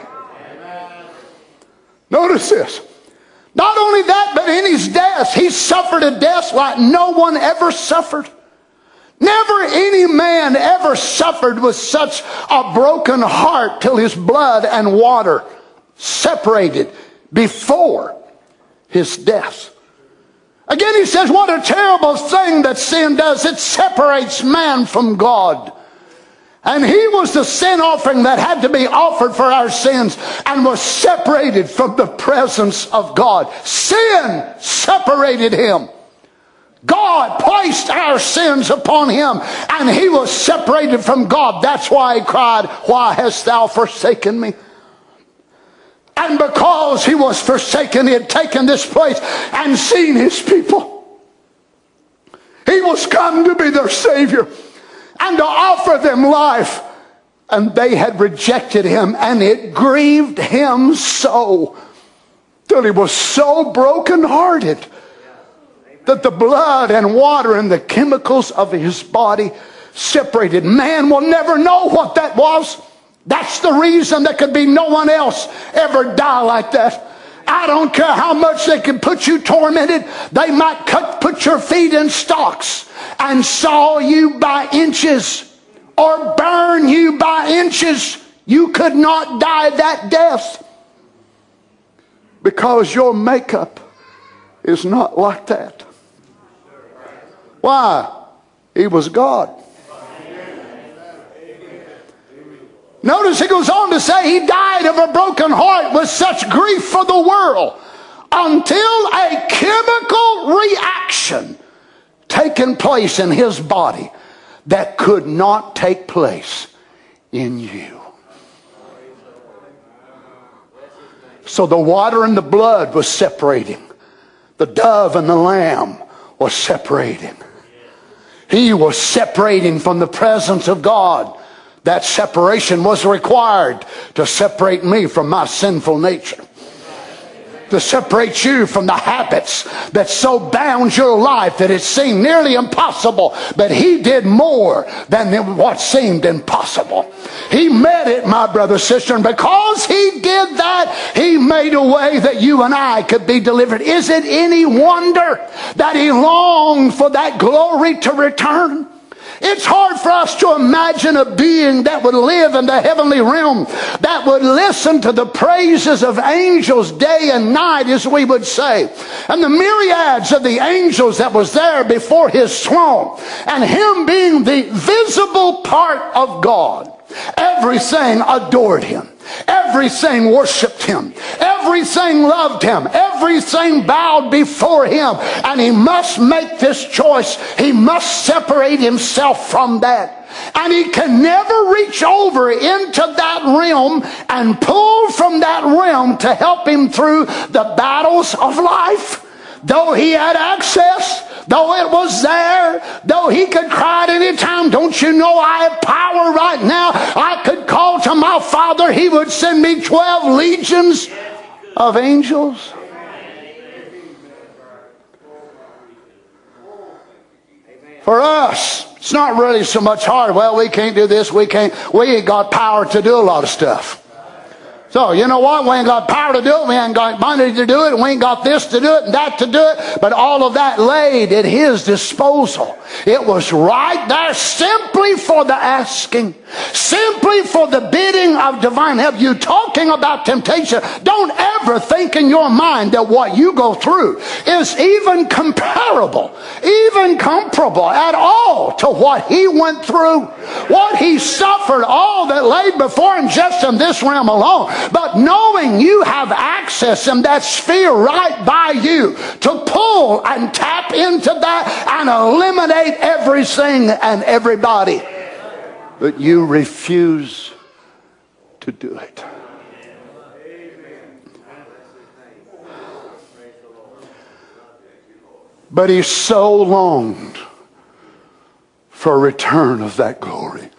Notice this. Not only that, but in his death, he suffered a death like no one ever suffered. Never any man ever suffered with such a broken heart till his blood and water separated before his death. Again, he says, what a terrible thing that sin does. It separates man from God. And he was the sin offering that had to be offered for our sins and was separated from the presence of God. Sin separated him. God placed our sins upon him and he was separated from God. That's why he cried, why hast thou forsaken me? And because he was forsaken, he had taken this place and seen his people. He was come to be their Savior and to offer them life. And they had rejected him, and it grieved him so till he was so brokenhearted that the blood and water and the chemicals of his body separated. Man will never know what that was. That's the reason there could be no one else ever die like that. I don't care how much they can put you tormented. They might put your feet in stocks and saw you by inches or burn you by inches. You could not die that death because your makeup is not like that. Why? He was God. Notice he goes on to say he died of a broken heart with such grief for the world until a chemical reaction taken place in his body that could not take place in you. So the water and the blood was separating. The dove and the lamb was separating. He was separating from the presence of God. That separation was required to separate me from my sinful nature. to separate you from the habits that so bound your life that it seemed nearly impossible. But He did more than what seemed impossible. He met it, my brother, sister, and because He did that, He made a way that you and I could be delivered. Is it any wonder that He longed for that glory to return? It's hard for us to imagine a being that would live in the heavenly realm, that would listen to the praises of angels day and night, as we would say. And the myriads of the angels that was there before His throne, and Him being the visible part of God. Everything adored Him. Everything worshiped Him. Everything loved Him. Everything bowed before Him. And He must make this choice. He must separate Himself from that. And He can never reach over into that realm and pull from that realm to help Him through the battles of life. Though He had access, though it was there, though He could cry at any time, don't you know I have power right now? I could call to my Father. He would send me 12 legions of angels. For us, it's not really so much hard. Well, we can't do this. We ain't got power to do a lot of stuff. So, you know what? We ain't got power to do it. We ain't got money to do it. We ain't got this to do it and that to do it. But all of that laid at His disposal. It was right there simply for the asking. Simply for the bidding of divine help. You talking about temptation. Don't ever think in your mind that what you go through is even comparable, even comparable at all to what He went through. What He suffered, all that laid before Him just in this realm alone. But knowing you have access in that sphere right by you to pull and tap into that and eliminate everything and everybody. But you refuse to do it. But He so longed for a return of that glory.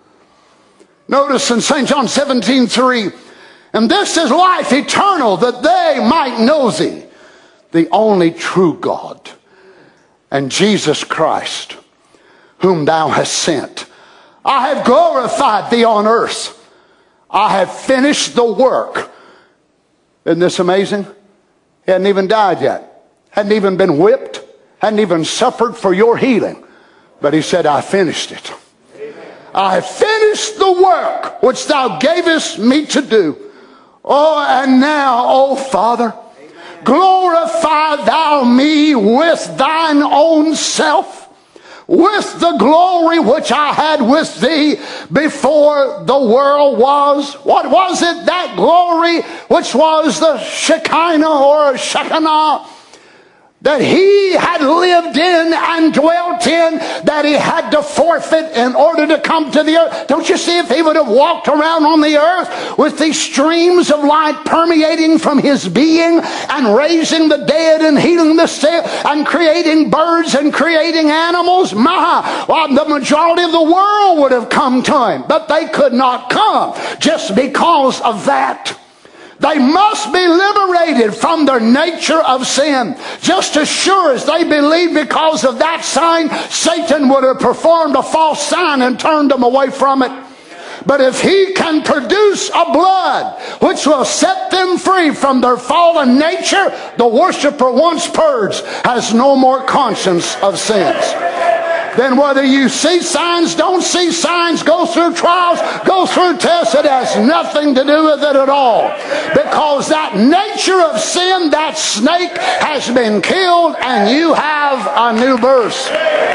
Notice in St. John 17:3, and this is life eternal, that they might know Thee, the only true God, and Jesus Christ, whom Thou hast sent. I have glorified Thee on earth. I have finished the work. Isn't this amazing? He hadn't even died yet. Hadn't even been whipped. Hadn't even suffered for your healing. But He said, I finished it. I have finished the work which Thou gavest me to do. Oh, and now, oh Father, glorify Thou me with Thine own self, with the glory which I had with Thee before the world was. What was it? That glory which was the Shekinah or Shekinah that He had lived in and dwelt in, that He had to forfeit in order to come to the earth. Don't you see, if He would have walked around on the earth with these streams of light permeating from His being and raising the dead and healing the sick and creating birds and creating animals, the majority of the world would have come to Him. But they could not come just because of that. They must be liberated from their nature of sin. Just as sure as they believe because of that sign, Satan would have performed a false sign and turned them away from it. But if He can produce a blood which will set them free from their fallen nature, the worshiper, once purged, has no more conscience of sins. Then whether you see signs, don't see signs, go through trials, go through tests, it has nothing to do with it at all. Because that nature of sin, that snake, has been killed and you have a new birth.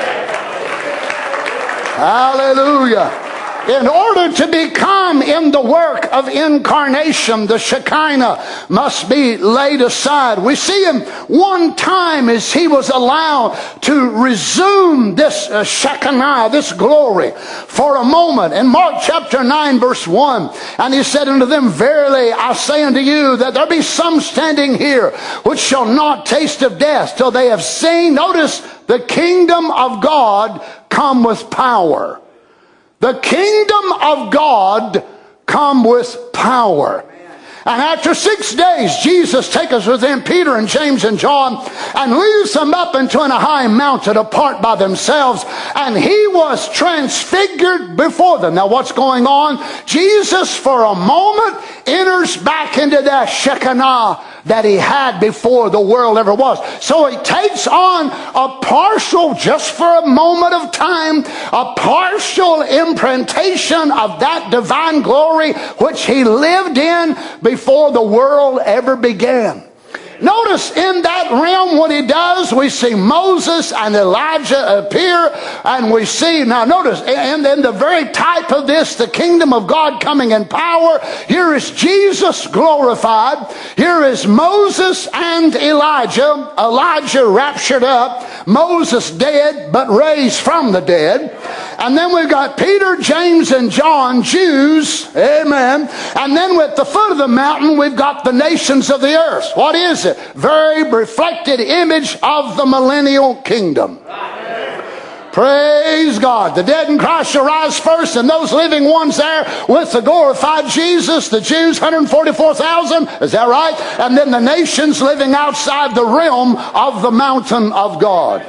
Hallelujah. In order to become in the work of incarnation, the Shekinah must be laid aside. We see Him one time as He was allowed to resume this Shekinah, this glory, for a moment. In Mark chapter 9 verse 1, and He said unto them, Verily I say unto you, that there be some standing here which shall not taste of death till they have seen, notice, the kingdom of God come with power. The kingdom of God come with power. And after 6 days, Jesus taketh with him Peter and James and John and leads them up into a high mountain apart by themselves. And he was transfigured before them. Now what's going on? Jesus for a moment enters back into that Shekinah that he had before the world ever was. So he takes on a partial, just for a moment of time, a partial imprintation of that divine glory which he lived in before the world ever began. Notice in that realm what he does, we see Moses and Elijah appear, and we see, now notice, and then the very type of this, the kingdom of God coming in power, here is Jesus glorified, here is Moses and Elijah, Elijah raptured up, Moses dead but raised from the dead, and then we've got Peter, James, and John, Jews, amen, and then at the foot of the mountain we've got the nations of the earth. What is it? Very reflected image of the millennial kingdom. Praise God. The dead in Christ shall rise first, and those living ones there with the glorified Jesus, the Jews, 144,000, is that right? And then the nations living outside the realm of the mountain of God.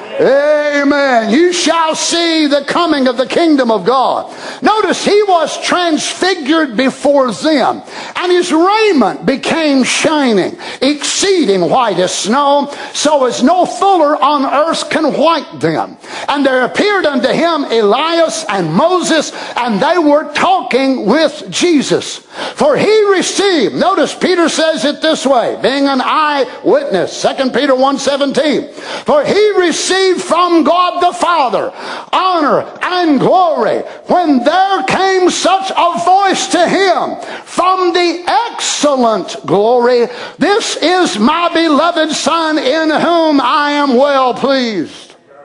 Amen. You shall see the coming of the kingdom of God. Notice he was transfigured before them, and his raiment became shining, exceeding white as snow, so as no fuller on earth can white them. And there appeared unto him Elias and Moses, and they were talking with Jesus. For he received, notice Peter says it this way, being an eyewitness, 2 Peter 1:17. For he received from God the Father honor and glory when there came such a voice to him from the excellent glory, this is my beloved Son in whom I am well pleased.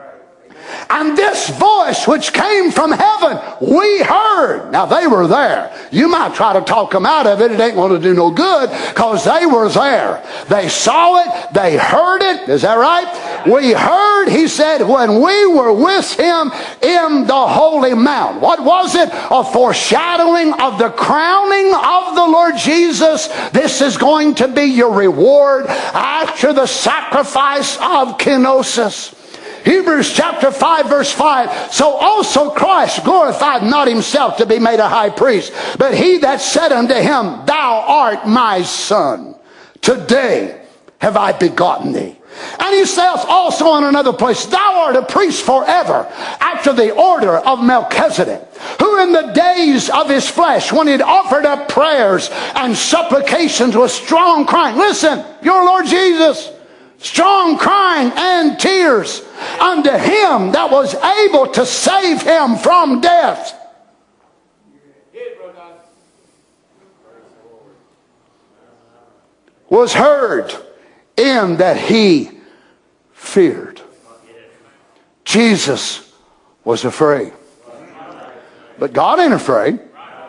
And this voice which came from heaven, we heard. Now they were there. You might try to talk them out of it. It ain't going to do no good because they were there. They saw it. They heard it. Is that right? We heard, he said, when we were with him in the holy mount. What was it? A foreshadowing of the crowning of the Lord Jesus. This is going to be your reward after the sacrifice of kenosis. Hebrews chapter 5 verse 5. So also Christ glorified not himself to be made a high priest, but he that said unto him, Thou art my son. Today have I begotten thee. And he says also in another place, Thou art a priest forever, after the order of Melchizedek, who in the days of his flesh, when he had offered up prayers and supplications with strong crying. Listen, your Lord Jesus, strong crying and tears unto him that was able to save him from death. Was heard in that he feared. Jesus was afraid. But God ain't afraid.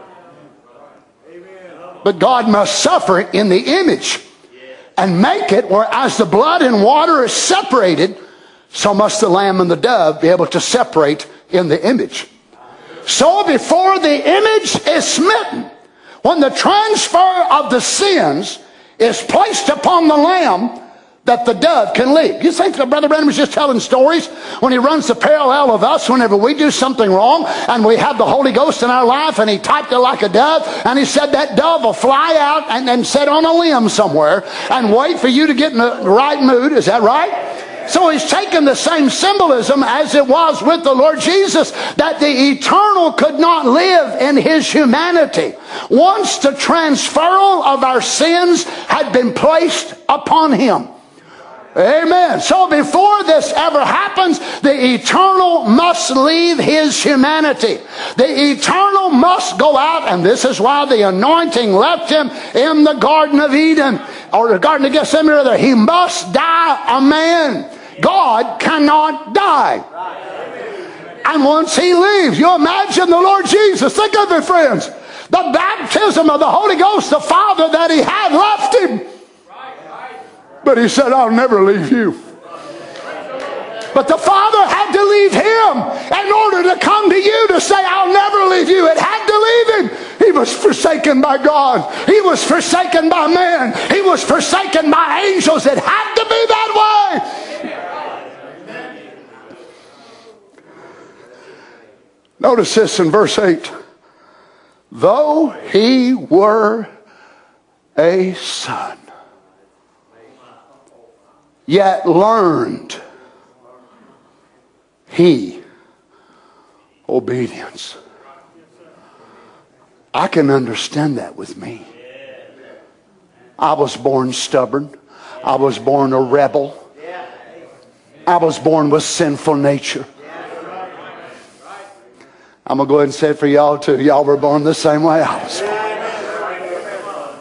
But God must suffer in the image and make it where as the blood and water is separated, so must the lamb and the dove be able to separate in the image. So before the image is smitten, when the transfer of the sins is placed upon the lamb, that the dove can leave. You think that Brother Branham was just telling stories when he runs the parallel of us whenever we do something wrong and we have the Holy Ghost in our life, and he typed it like a dove, and he said that dove will fly out and sit on a limb somewhere and wait for you to get in the right mood. Is that right? So he's taken the same symbolism as it was with the Lord Jesus, that the eternal could not live in his humanity once the transferal of our sins had been placed upon him. Amen. So before this ever happens, the eternal must leave his humanity. The eternal must go out, and this is why the anointing left him in the Garden of Eden, or the Garden of Gethsemane rather. He must die a man. God cannot die. And once he leaves, you imagine the Lord Jesus. Think of it, friends. The baptism of the Holy Ghost, the Father that he had left him. But he said, I'll never leave you. But the Father had to leave him in order to come to you to say, I'll never leave you. It had to leave him. He He was forsaken by God. He was forsaken by man. He was forsaken by angels. It had to be that way. Notice this in verse 8. Though he were a son, yet learned he obedience. I can understand that with me. I was born stubborn. I was born a rebel. I was born with sinful nature. I'm going to go ahead and say it for y'all too. Y'all were born the same way I was born.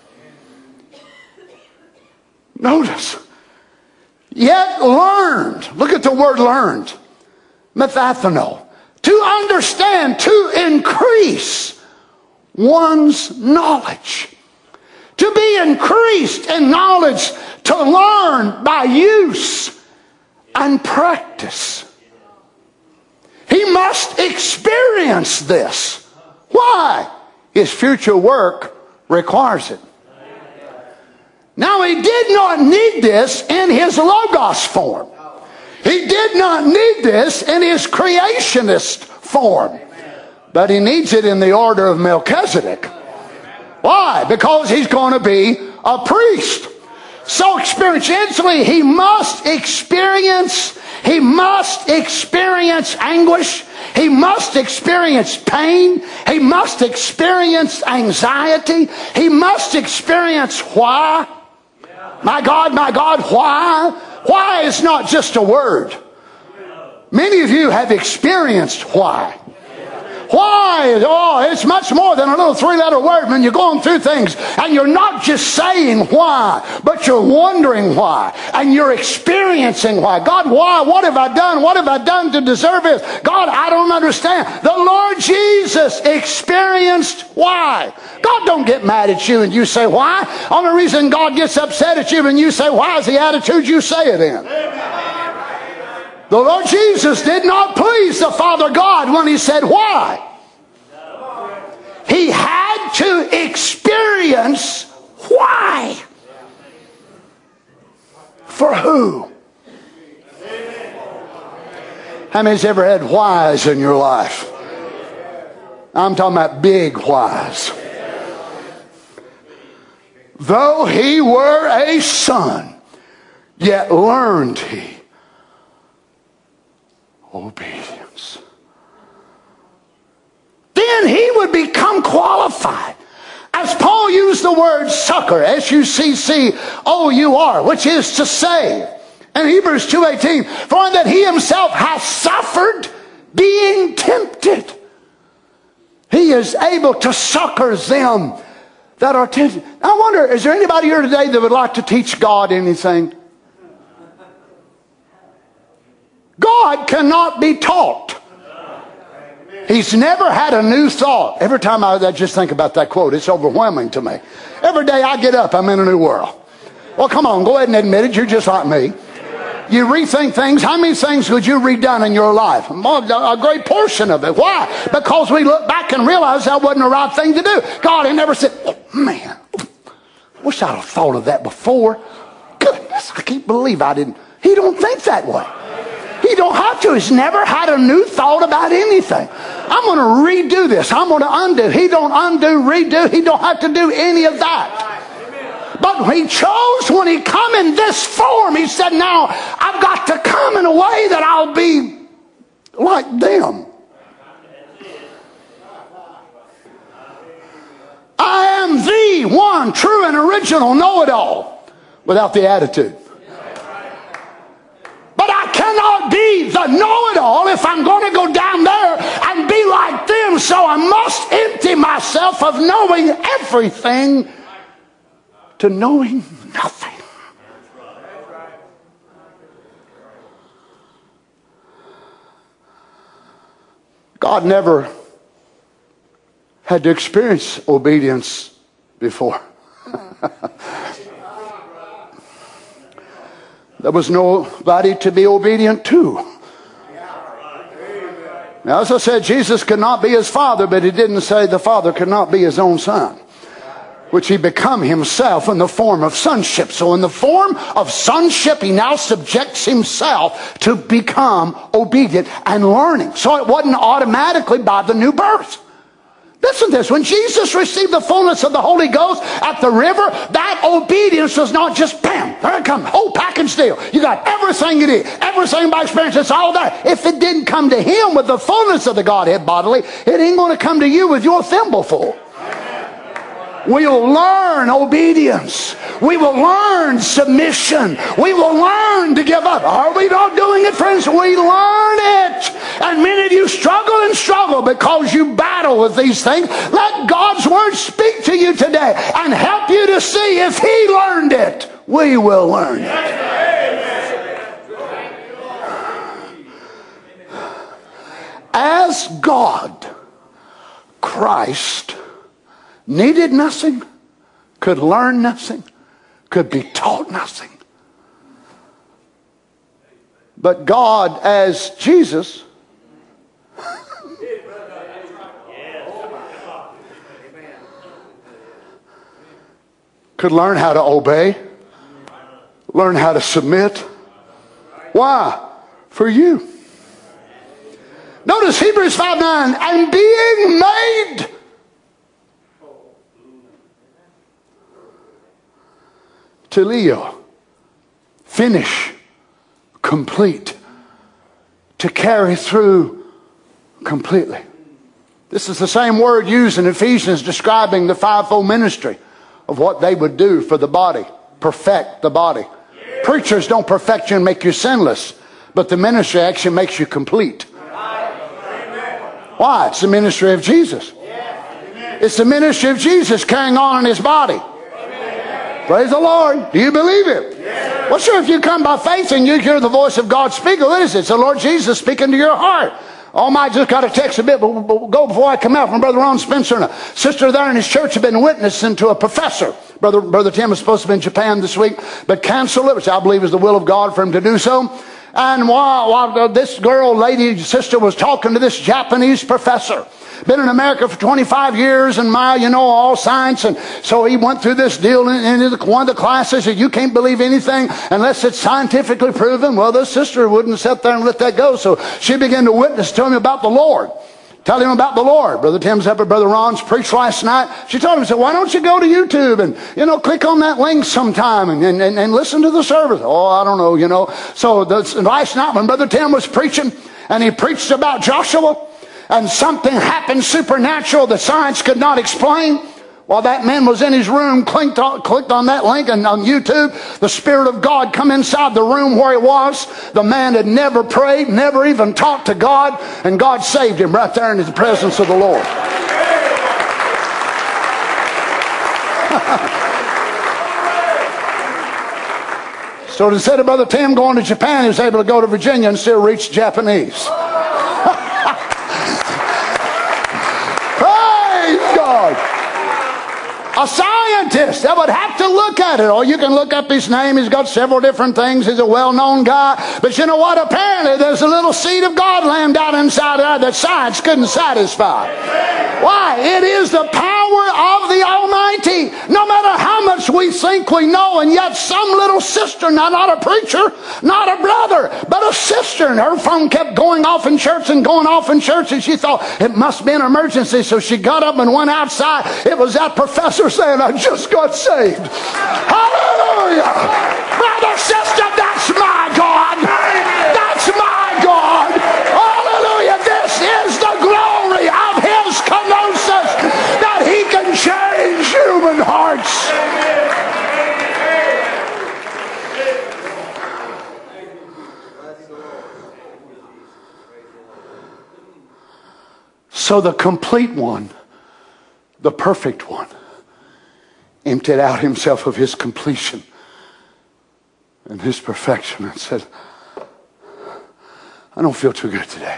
Notice. Yet learned. Look at the word learned. Methathano. To understand, to increase one's knowledge. To be increased in knowledge, to learn by use and practice. He must experience this. Why? His future work requires it. Now, he did not need this in his Logos form. He did not need this in his creationist form. But he needs it in the order of Melchizedek. Why? Because he's going to be a priest. So experientially, he must experience anguish. He must experience pain. He must experience anxiety. He must experience why. My God, why? Why is not just a word. Many of you have experienced why. Why? Oh, it's much more than a little three-letter word when you're going through things and you're not just saying why, but you're wondering why and you're experiencing why. God, why? What have I done? What have I done to deserve this? God, I don't understand. The Lord Jesus experienced why. God don't get mad at you and you say why. Only reason God gets upset at you and you say why is the attitude you say it in. The Lord Jesus did not please the Father God when he said why. He had to experience why. For who? How many's ever had whys in your life? I'm talking about big whys. Though he were a son, yet learned he obedience. Then he would become qualified. As Paul used the word succor, S-U-C-C-O-U-R, which is to save. In Hebrews 2:18, for that he himself has suffered being tempted. He is able to succor them that are tempted. I wonder, is there anybody here today that would like to teach God anything? God cannot be taught. He's never had a new thought. Every time I just think about that quote, it's overwhelming to me. Every day I get up, I'm in a new world. Well, come on, go ahead and admit it. You're just like me. You rethink things. How many things would you redone in your life? A great portion of it. Why? Because we look back and realize that wasn't the right thing to do. God had never said, oh, man, wish I'd have thought of that before. Goodness, I can't believe I didn't. He don't think that way. He don't have to. He's never had a new thought about anything. I'm going to redo this. I'm going to undo. He don't undo, redo. He don't have to do any of that. But he chose when he come in this form, he said, now I've got to come in a way that I'll be like them. I am the one true and original know-it-all without the attitude. But I cannot be the know-it-all if I'm going to go down there and be like them. So I must empty myself of knowing everything to knowing nothing. God never had to experience obedience before. There was nobody to be obedient to. Now, as I said, Jesus could not be his Father, but he didn't say the Father could not be his own Son, which he become himself in the form of sonship. So in the form of sonship, he now subjects himself to become obedient and learning. So it wasn't automatically by the new birth. Listen to this. When Jesus received the fullness of the Holy Ghost at the river, that obedience was not just bam, there it comes, whole package deal. You got everything you need, everything by experience, it's all there. If it didn't come to him with the fullness of the Godhead bodily, it ain't going to come to you with your thimble full. We'll learn obedience. We will learn submission. We will learn to give up. Are we not doing it, friends? We learn it. And many of you struggle and struggle because you battle with these things. Let God's Word speak to you today and help you to see if He learned it, we will learn it. As God, Christ needed nothing, could learn nothing, could be taught nothing. But God, as Jesus, could learn how to obey, learn how to submit. Why? For you. Notice Hebrews 5:9, and being made teleo, finish, complete, to carry through completely. This is the same word used in Ephesians describing the fivefold ministry of what they would do for the body, perfect the body. Preachers don't perfect you and make you sinless, but the ministry actually makes you complete. Why? It's the ministry of Jesus. It's the ministry of Jesus carrying on in his body. Praise the Lord. Do you believe it? Yes. Well, sure, if you come by faith and you hear the voice of God speak, what is it? It's the Lord Jesus speaking to your heart. Oh, I just got a text a bit go before I come out from Brother Ron Spencer and a sister there in his church have been witnessing to a professor. Brother Tim was supposed to be in Japan this week, but canceled it, which I believe is the will of God for him to do so. And while this girl, lady, sister was talking to this Japanese professor, been in America for 25 years and all science. And so he went through this deal in one of the classes that you can't believe anything unless it's scientifically proven. Well, this sister wouldn't sit there and let that go. So she began to witness to him about the Lord. Tell him about the Lord. Brother Tim's up at Brother Ron's preached last night. She told him, said, why don't you go to YouTube and, click on that link sometime and listen to the service. Oh, I don't know, So last night when Brother Tim was preaching and he preached about Joshua, and something happened supernatural that science could not explain. While that man was in his room, clicked on that link and on YouTube, the Spirit of God come inside the room where he was. The man had never prayed, never even talked to God, and God saved him right there in the presence of the Lord. So instead of Brother Tim going to Japan, he was able to go to Virginia and still reach Japanese. A scientist that would have to look at it. Or you can look up his name. He's got several different things. He's a well-known guy. But you know what? Apparently there's a little seed of God lamb down inside of that science couldn't satisfy. Why? It is the power of the Almighty. No matter how much we think we know, and yet some little sister, not a preacher, not a brother, but a sister, and her phone kept going off in church and going off in church, and she thought it must be an emergency. So she got up and went outside. It was that professor saying, I just got saved. Hallelujah! Brother, sister, that's my God. That's my God. Hallelujah! This is the glory of His kenosis, that He can change human hearts. So the complete one, the perfect one, emptied out himself of his completion and his perfection and said, I don't feel too good today.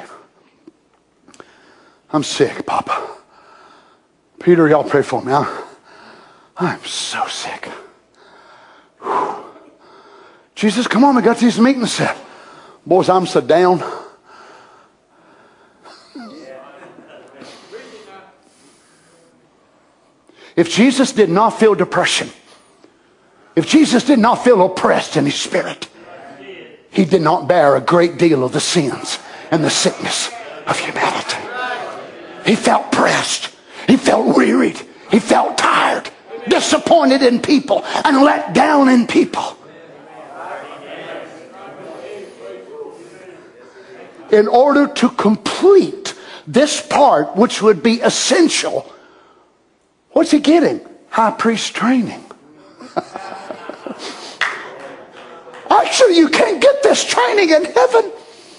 I'm sick, Papa. Peter, y'all pray for me. I'm so sick. Whew. Jesus, come on, we got these meetings set. Boys, I'm so down. If Jesus did not feel depression, if Jesus did not feel oppressed in his spirit, he did not bear a great deal of the sins and the sickness of humanity. He felt pressed. He felt wearied. He felt tired, disappointed in people, and let down in people. In order to complete this part, which would be essential, what's he getting? High priest training. Actually, you can't get this training in heaven.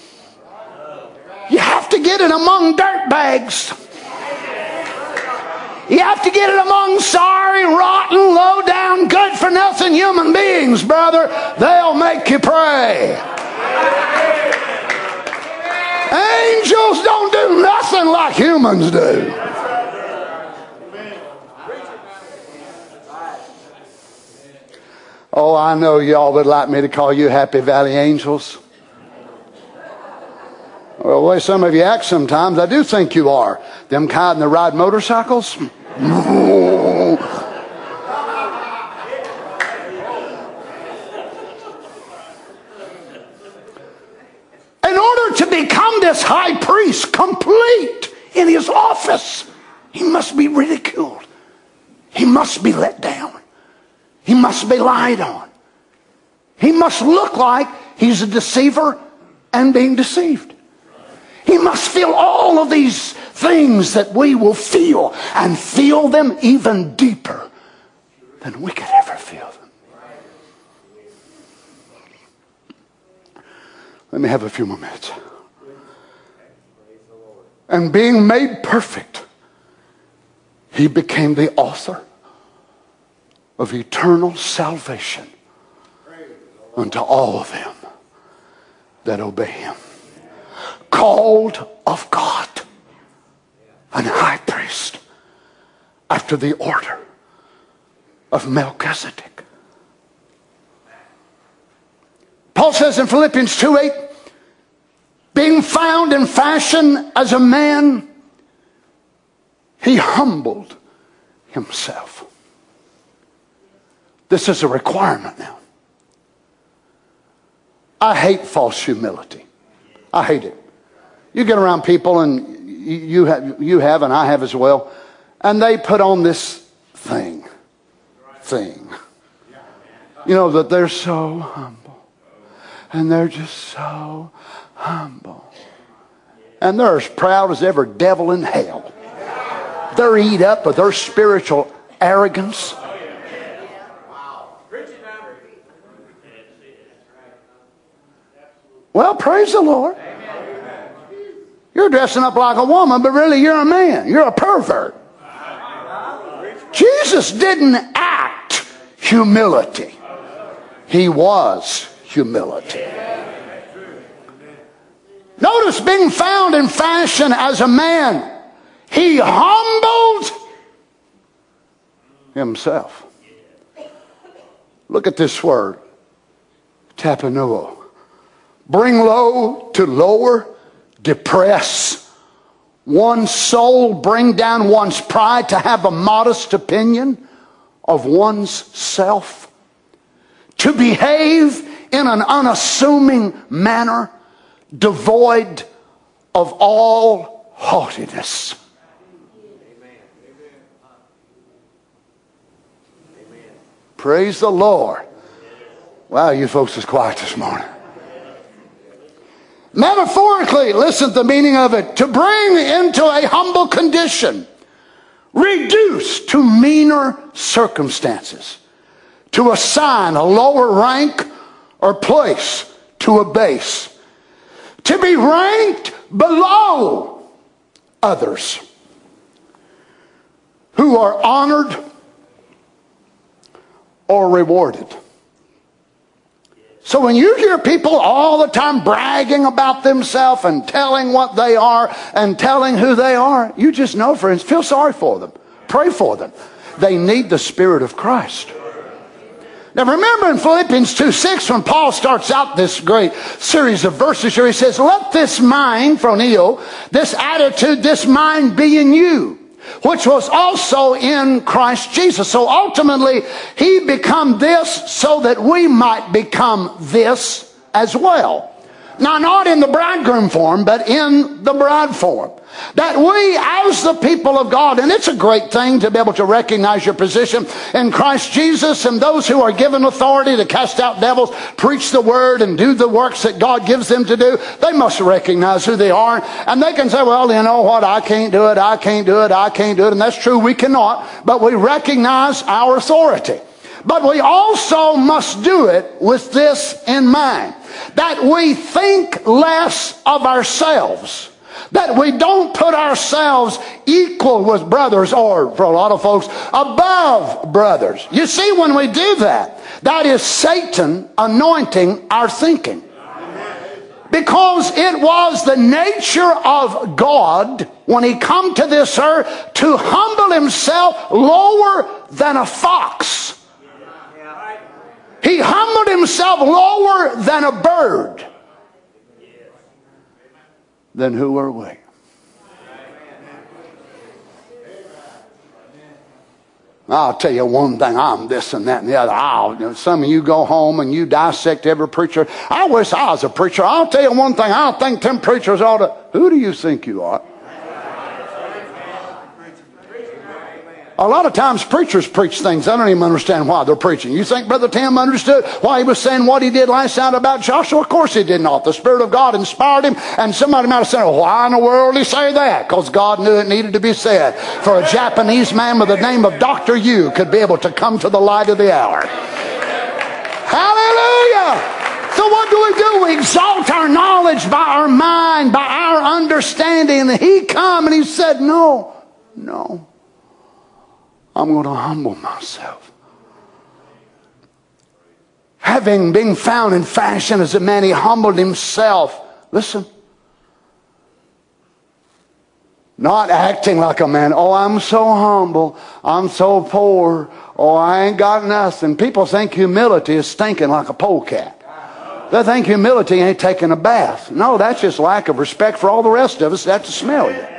You have to get it among dirtbags. You have to get it among sorry, rotten, low-down, good-for-nothing human beings, brother. They'll make you pray. Angels don't do nothing like humans do. Oh, I know y'all would like me to call you Happy Valley Angels. Well, the way some of you act sometimes, I do think you are. Them kind that ride motorcycles. In order to become this high priest complete in his office, he must be ridiculed. He must be let down. He must be lied on. He must look like he's a deceiver and being deceived. He must feel all of these things that we will feel, and feel them even deeper than we could ever feel them. Let me have a few more minutes. And being made perfect, he became the author of eternal salvation unto all of them that obey him. Called of God, an high priest after the order of Melchizedek. Paul says in Philippians 2:8, being found in fashion as a man, he humbled himself. This is a requirement now. I hate false humility. I hate it. You get around people, and you have, and I have as well, and they put on this thing. You know, that they're so humble. And they're just so humble. And they're as proud as every devil in hell. They're eat up with their spiritual arrogance. Well, praise the Lord. You're dressing up like a woman, but really you're a man. You're a pervert. Jesus didn't act humility. He was humility. Notice, being found in fashion as a man, he humbled himself. Look at this word, tapanoa. Bring low to lower, depress one's soul, bring down one's pride, to have a modest opinion of one's self, to behave in an unassuming manner, devoid of all haughtiness. Praise the Lord. Wow, you folks is quiet this morning. Metaphorically, listen to the meaning of it. To bring into a humble condition, reduce to meaner circumstances, to assign a lower rank or place to a base, to be ranked below others who are honored or rewarded. So when you hear people all the time bragging about themselves and telling what they are and telling who they are, you just know, friends, feel sorry for them. Pray for them. They need the Spirit of Christ. Now remember in Philippians 2:6, when Paul starts out this great series of verses here, he says, let this mind, phroneo, this attitude, this mind be in you, which was also in Christ Jesus. So ultimately, he became this so that we might become this as well. Now, not in the bridegroom form, but in the bride form. That we, as the people of God, and it's a great thing to be able to recognize your position in Christ Jesus, and those who are given authority to cast out devils, preach the word, and do the works that God gives them to do, they must recognize who they are. And they can say, well, you know what, I can't do it, I can't do it, I can't do it. And that's true, we cannot, but we recognize our authority. But we also must do it with this in mind, that we think less of ourselves, that we don't put ourselves equal with brothers, or for a lot of folks, above brothers. You see, when we do that, that is Satan anointing our thinking. Because it was the nature of God when he come to this earth to humble himself lower than a fox. He humbled himself lower than a bird. Then who are we? I'll tell you one thing, I'm this and that and the other. Some of you go home and you dissect every preacher. I wish I was a preacher. I'll tell you one thing, I don't think them preachers ought to. Who do you think you are? A lot of times preachers preach things, I don't even understand why they're preaching. You think Brother Tim understood why he was saying what he did last night about Joshua? Of course he did not. The Spirit of God inspired him, and somebody might have said, why in the world did he say that? Because God knew it needed to be said. For a Japanese man with the name of Dr. Yu could be able to come to the light of the hour. Hallelujah! So what do? We exalt our knowledge by our mind, by our understanding. And he come and he said, no. I'm going to humble myself. Having been found in fashion as a man, he humbled himself. Listen. Not acting like a man. Oh, I'm so humble. I'm so poor. Oh, I ain't got nothing. People think humility is stinking like a polecat. They think humility ain't taking a bath. No, that's just lack of respect for all the rest of us that have to smell you.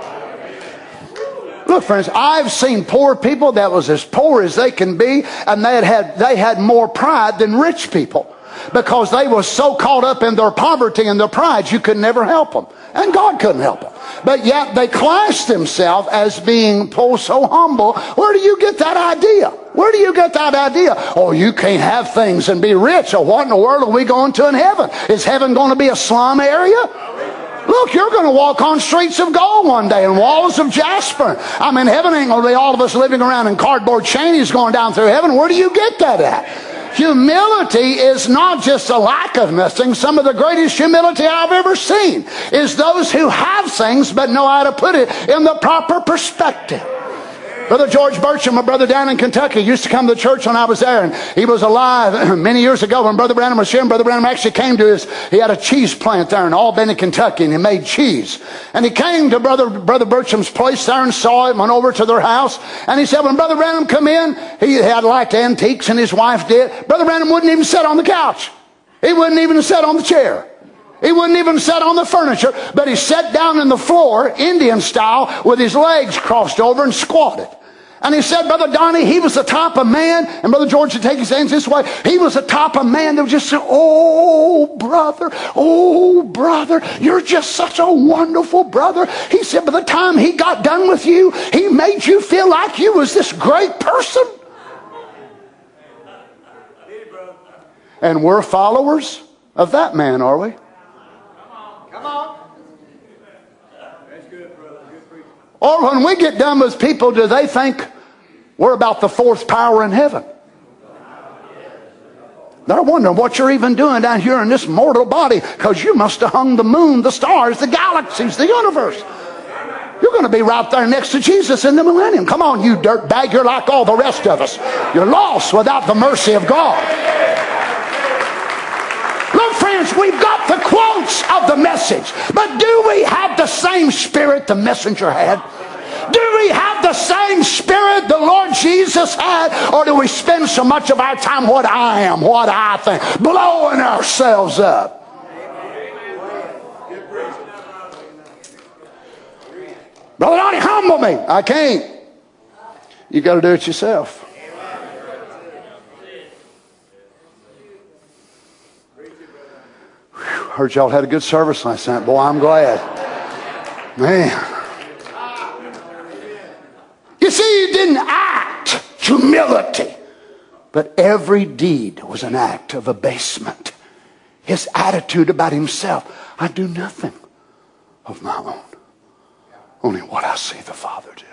Look, friends, I've seen poor people that was as poor as they can be, and they had more pride than rich people, because they were so caught up in their poverty and their pride, you could never help them, and God couldn't help them. But yet they classed themselves as being so humble. Where do you get that idea? Where do you get that idea? Oh, you can't have things and be rich. So what in the world are we going to in heaven? Is heaven going to be a slum area? Look, you're going to walk on streets of gold one day and walls of jasper. I mean, heaven ain't going to be all of us living around in cardboard chainies going down through heaven. Where do you get that at? Humility is not just a lack of nothing. Some of the greatest humility I've ever seen is those who have things but know how to put it in the proper perspective. Brother George Burcham, my brother down in Kentucky, used to come to the church when I was there, and he was alive many years ago when Brother Branham was here. Brother Branham actually came to he had a cheese plant there in Albany, Kentucky, and he made cheese. And he came to Brother Burcham's place there and saw it, went over to their house, and he said when Brother Branham come in, he had liked antiques, and his wife did. Brother Branham wouldn't even sit on the couch. He wouldn't even sit on the chair. He wouldn't even sit on the furniture, but he sat down on the floor, Indian style, with his legs crossed over and squatted. And he said, Brother Donnie, he was the type of man, and Brother George would take his hands this way, he was the type of man that would just say, oh, brother, you're just such a wonderful brother. He said, by the time he got done with you, he made you feel like you was this great person. And we're followers of that man, are we? Come on. Or when we get done with people, do they think we're about the fourth power in heaven? They're wondering what you're even doing down here in this mortal body, because you must have hung the moon, the stars, the galaxies, the universe. You're going to be right there next to Jesus in the millennium. Come on, you dirtbag, you're like all the rest of us. You're lost without the mercy of God. Look, friends, we've got the quotes of the message, but do we have the same spirit the messenger had? Do we have the same spirit the Lord Jesus had? Or do we spend so much of our time what I am, what I think, blowing ourselves up? Brother Donnie, humble me. I can't. You got to do it yourself. Heard y'all had a good service last night. Boy, I'm glad. Man. You see, he didn't act humility, but every deed was an act of abasement. His attitude about himself, I do nothing of my own, only what I see the Father do.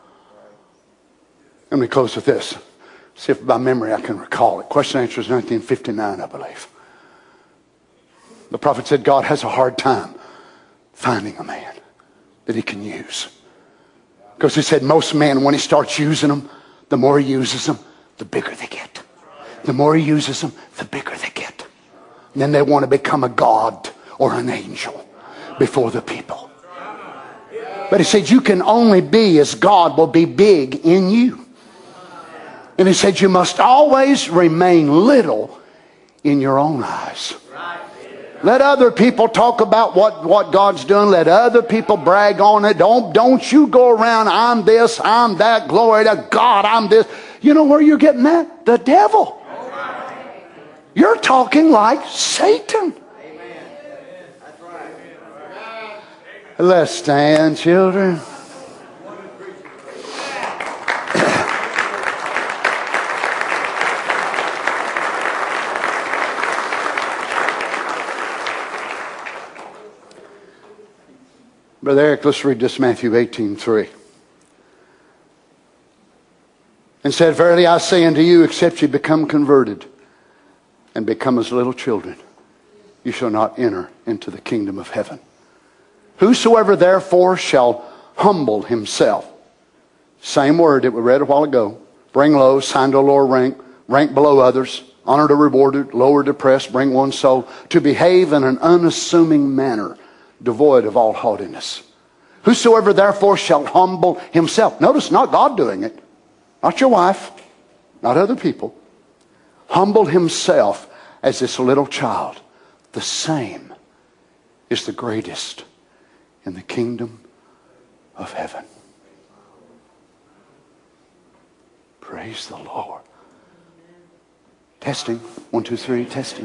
Let me close with this. See if by memory I can recall it. Question and answer is 1959, I believe. The prophet said God has a hard time finding a man that he can use. Because he said most men, when he starts using them, the more he uses them, the bigger they get. The more he uses them, the bigger they get. And then they want to become a god or an angel before the people. But he said you can only be as God will be big in you. And he said you must always remain little in your own eyes. Let other people talk about what God's doing. Let other people brag on it. Don't you go around, I'm this, I'm that, glory to God, I'm this. You know where you're getting that? The devil. You're talking like Satan. Let's stand, children. Brother Eric, let's read this Matthew 18:3. And said, verily I say unto you, except ye become converted and become as little children, you shall not enter into the kingdom of heaven. Whosoever therefore shall humble himself, same word that we read a while ago, bring low, sign to a lower rank, rank below others, honor to rewarded, lower depressed, bring one soul, to behave in an unassuming manner, devoid of all haughtiness. Whosoever therefore shall humble himself. Notice, not God doing it. Not your wife. Not other people. Humble himself as this little child. The same is the greatest in the kingdom of heaven. Praise the Lord. Testing. 1, 2, 3. Testing.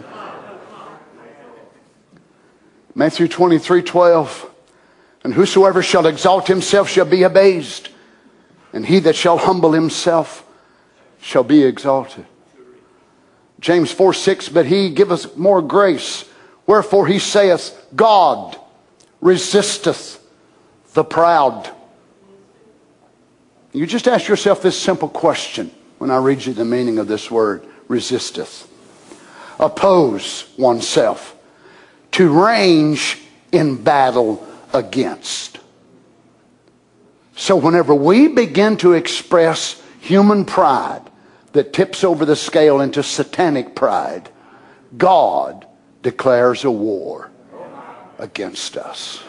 Matthew 23:12. And whosoever shall exalt himself shall be abased, and he that shall humble himself shall be exalted. James 4:6. But he giveth more grace, wherefore he saith, God resisteth the proud. You just ask yourself this simple question when I read you the meaning of this word, resisteth. Oppose oneself. To range in battle against. So whenever we begin to express human pride that tips over the scale into satanic pride, God declares a war against us.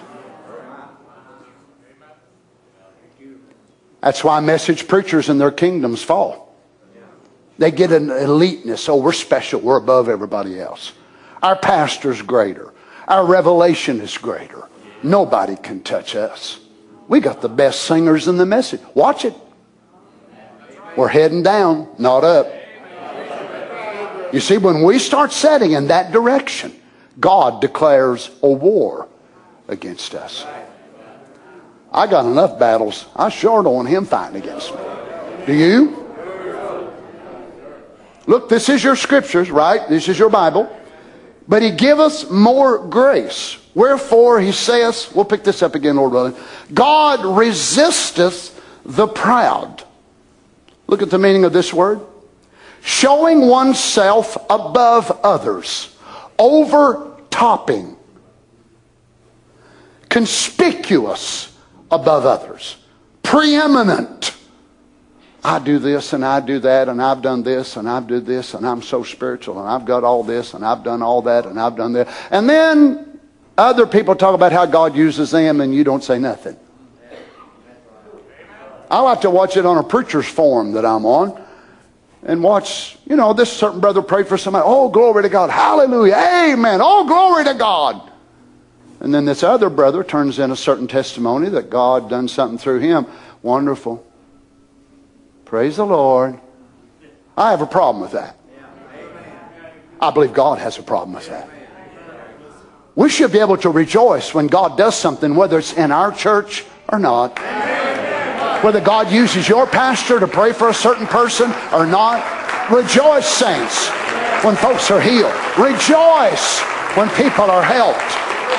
That's why message preachers and their kingdoms fall. They get an eliteness. Oh, we're special. We're above everybody else. Our pastor's greater. Our revelation is greater. Nobody can touch us. We got the best singers in the message. Watch it. We're heading down, not up. You see, when we start setting in that direction, God declares a war against us. I got enough battles. I sure don't want him fighting against me. Do you? Look, this is your scriptures, right? This is your Bible. But he giveth more grace. Wherefore he saith, we'll pick this up again, Lord willing, God resisteth the proud. Look at the meaning of this word. Showing oneself above others. Overtopping. Conspicuous above others. Preeminent. I do this and I do that and I've done this and I've done this and I'm so spiritual and I've got all this and I've done all that and I've done that. And then other people talk about how God uses them and you don't say nothing. I like to watch it on a preacher's forum that I'm on and watch, you know, this certain brother prayed for somebody. Oh, glory to God. Hallelujah. Amen. Oh, glory to God. And then this other brother turns in a certain testimony that God done something through him. Wonderful. Praise the Lord. I have a problem with that. I believe God has a problem with that. We should be able to rejoice when God does something, whether it's in our church or not. Whether God uses your pastor to pray for a certain person or not. Rejoice, saints, when folks are healed. Rejoice when people are helped.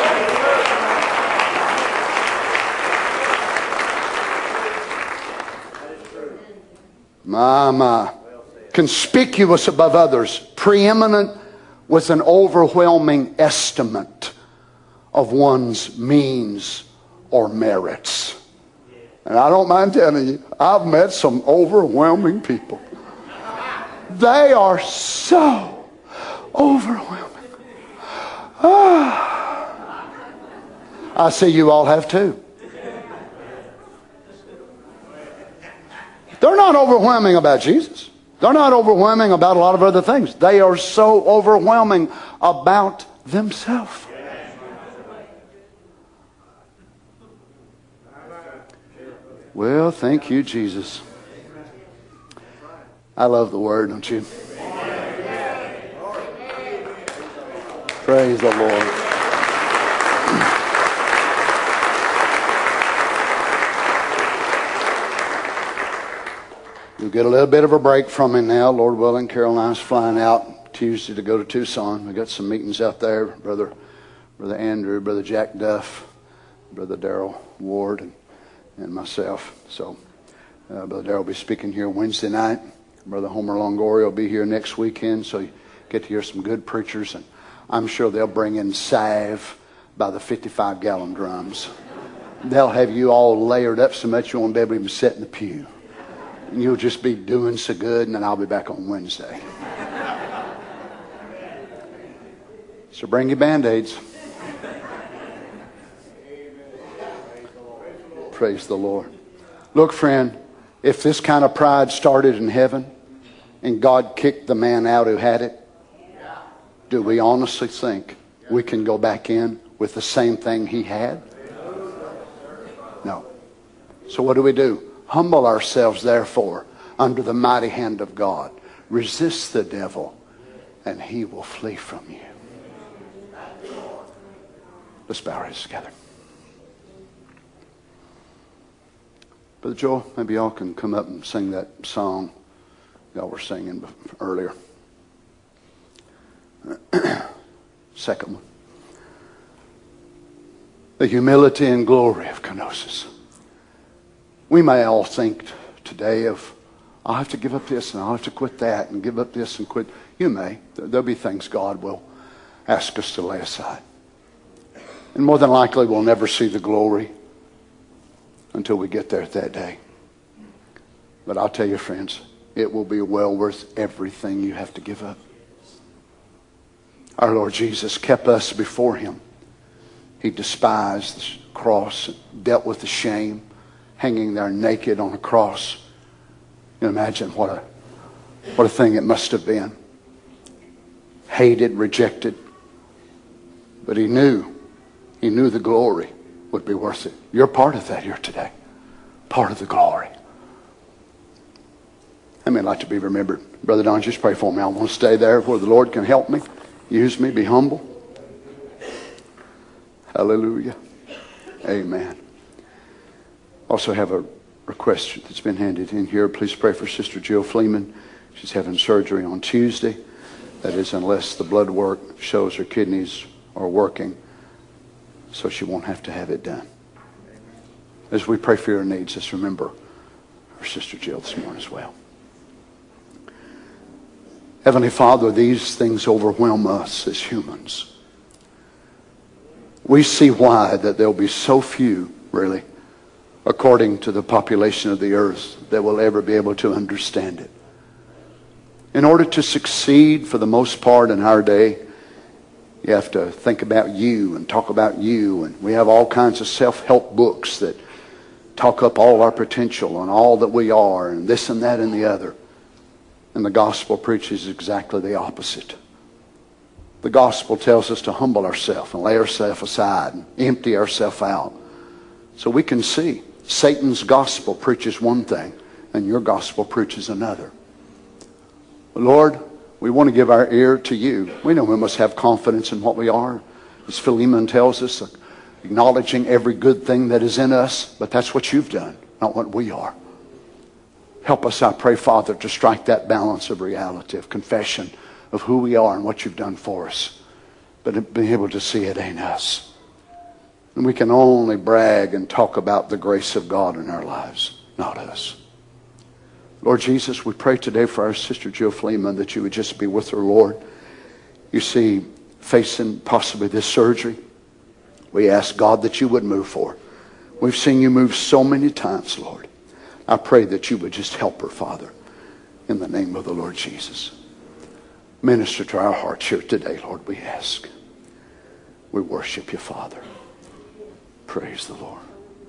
My. Conspicuous above others, preeminent with an overwhelming estimate of one's means or merits. And I don't mind telling you, I've met some overwhelming people. They are so overwhelming. I see you all have too. They're not overwhelming about Jesus. They're not overwhelming about a lot of other things. They are so overwhelming about themselves. Well, thank you, Jesus. I love the Word, don't you? Praise the Lord. We'll get a little bit of a break from him now. Lord willing, Carol and I is flying out Tuesday to go to Tucson. We got some meetings out there. Brother Andrew, Brother Jack Duff, Brother Darrell Ward, and myself. So Brother Darrell will be speaking here Wednesday night. Brother Homer Longoria will be here next weekend. So you get to hear some good preachers. And I'm sure they'll bring in salve by the 55-gallon drums. They'll have you all layered up so much you won't be able to even sit in the pew. And you'll just be doing so good, and then I'll be back on Wednesday. So bring your Band-Aids. Praise the Lord. Look, friend, if this kind of pride started in heaven and God kicked the man out who had it, do we honestly think we can go back in with the same thing he had? No. So what do? Humble ourselves, therefore, under the mighty hand of God. Resist the devil, and he will flee from you. Let's bow our heads together. Brother Joel, maybe y'all can come up and sing that song y'all were singing earlier. Second one. The humility and glory of kenosis. We may all think today of, I'll have to give up this and I'll have to quit that and give up this and quit. You may. There'll be things God will ask us to lay aside. And more than likely we'll never see the glory until we get there that day. But I'll tell you, friends, it will be well worth everything you have to give up. Our Lord Jesus kept us before him. He despised the cross, dealt with the shame, hanging there naked on a cross. You imagine what a thing it must have been. Hated, rejected. But he knew the glory would be worth it. You're part of that here today. Part of the glory. I mean, like to be remembered. Brother Don, just pray for me. I want to stay there where the Lord can help me. Use me, be humble. Hallelujah. Amen. Also have a request that's been handed in here. Please pray for Sister Jill Fleeman. She's having surgery on Tuesday. That is, unless the blood work shows her kidneys are working, so she won't have to have it done. As we pray for your needs, let's remember our Sister Jill this morning as well. Heavenly Father, these things overwhelm us as humans. We see why that there'll be so few, really, according to the population of the earth, that will ever be able to understand it. In order to succeed, for the most part in our day, you have to think about you and talk about you. And we have all kinds of self-help books that talk up all our potential and all that we are and this and that and the other. And the gospel preaches exactly the opposite. The gospel tells us to humble ourselves and lay ourselves aside and empty ourselves out. So we can see Satan's gospel preaches one thing and your gospel preaches another. Lord, we want to give our ear to you. We know we must have confidence in what we are. As Philemon tells us, acknowledging every good thing that is in us, but that's what you've done, not what we are. Help us, I pray, Father, to strike that balance of reality, of confession of who we are and what you've done for us, but be able to see it ain't us. And we can only brag and talk about the grace of God in our lives, not us. Lord Jesus, we pray today for our sister Jill Fleeman that you would just be with her, Lord. You see, facing possibly this surgery, we ask, God, that you would move for her. We've seen you move so many times, Lord. I pray that you would just help her, Father, in the name of the Lord Jesus. Minister to our hearts here today, Lord, we ask. We worship you, Father. Praise the Lord.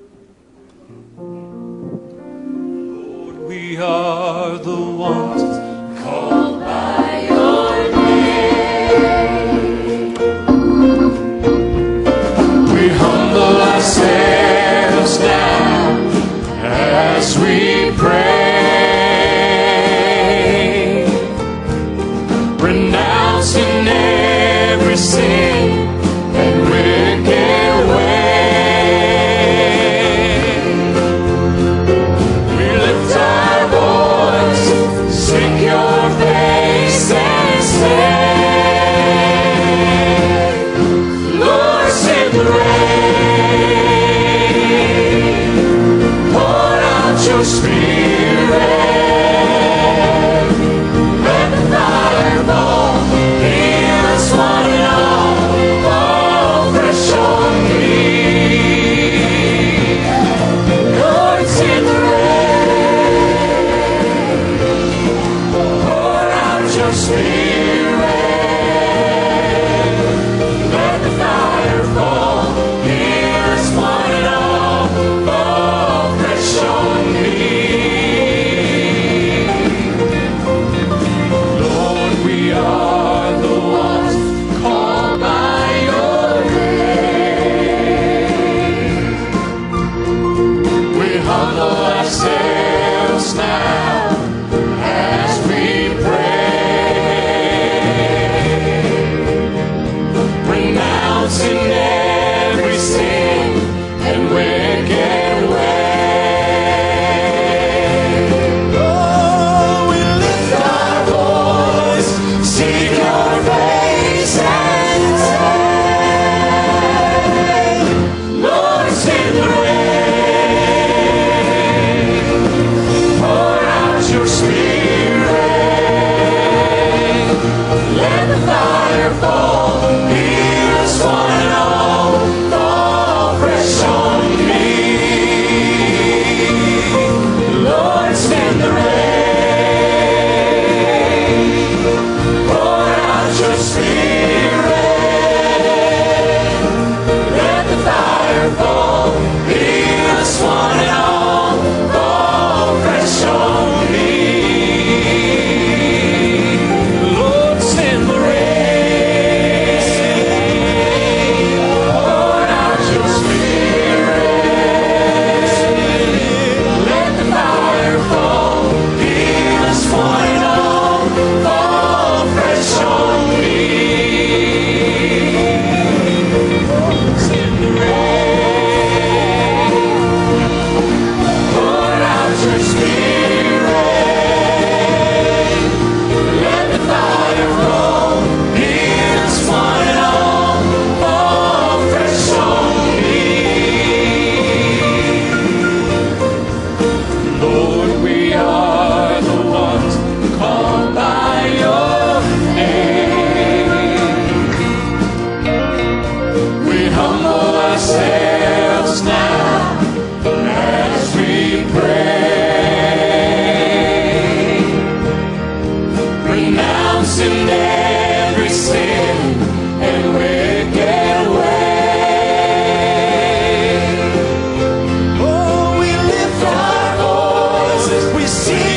Lord, we are the ones called by your name. We humble ourselves down as we pray, renouncing every sin and wicked way. We lift our voice, seek your face and say, Lord, send the rain, pour out your Spirit.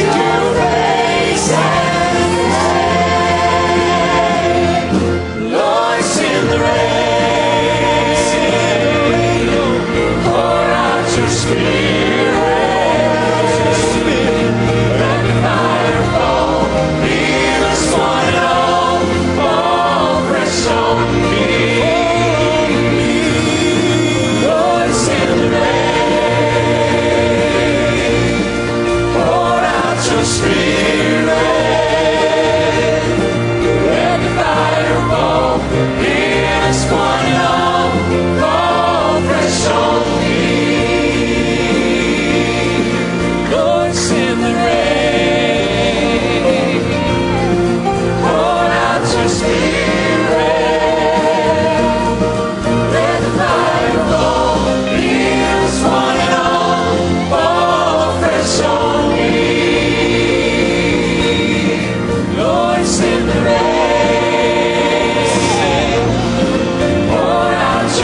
Lord,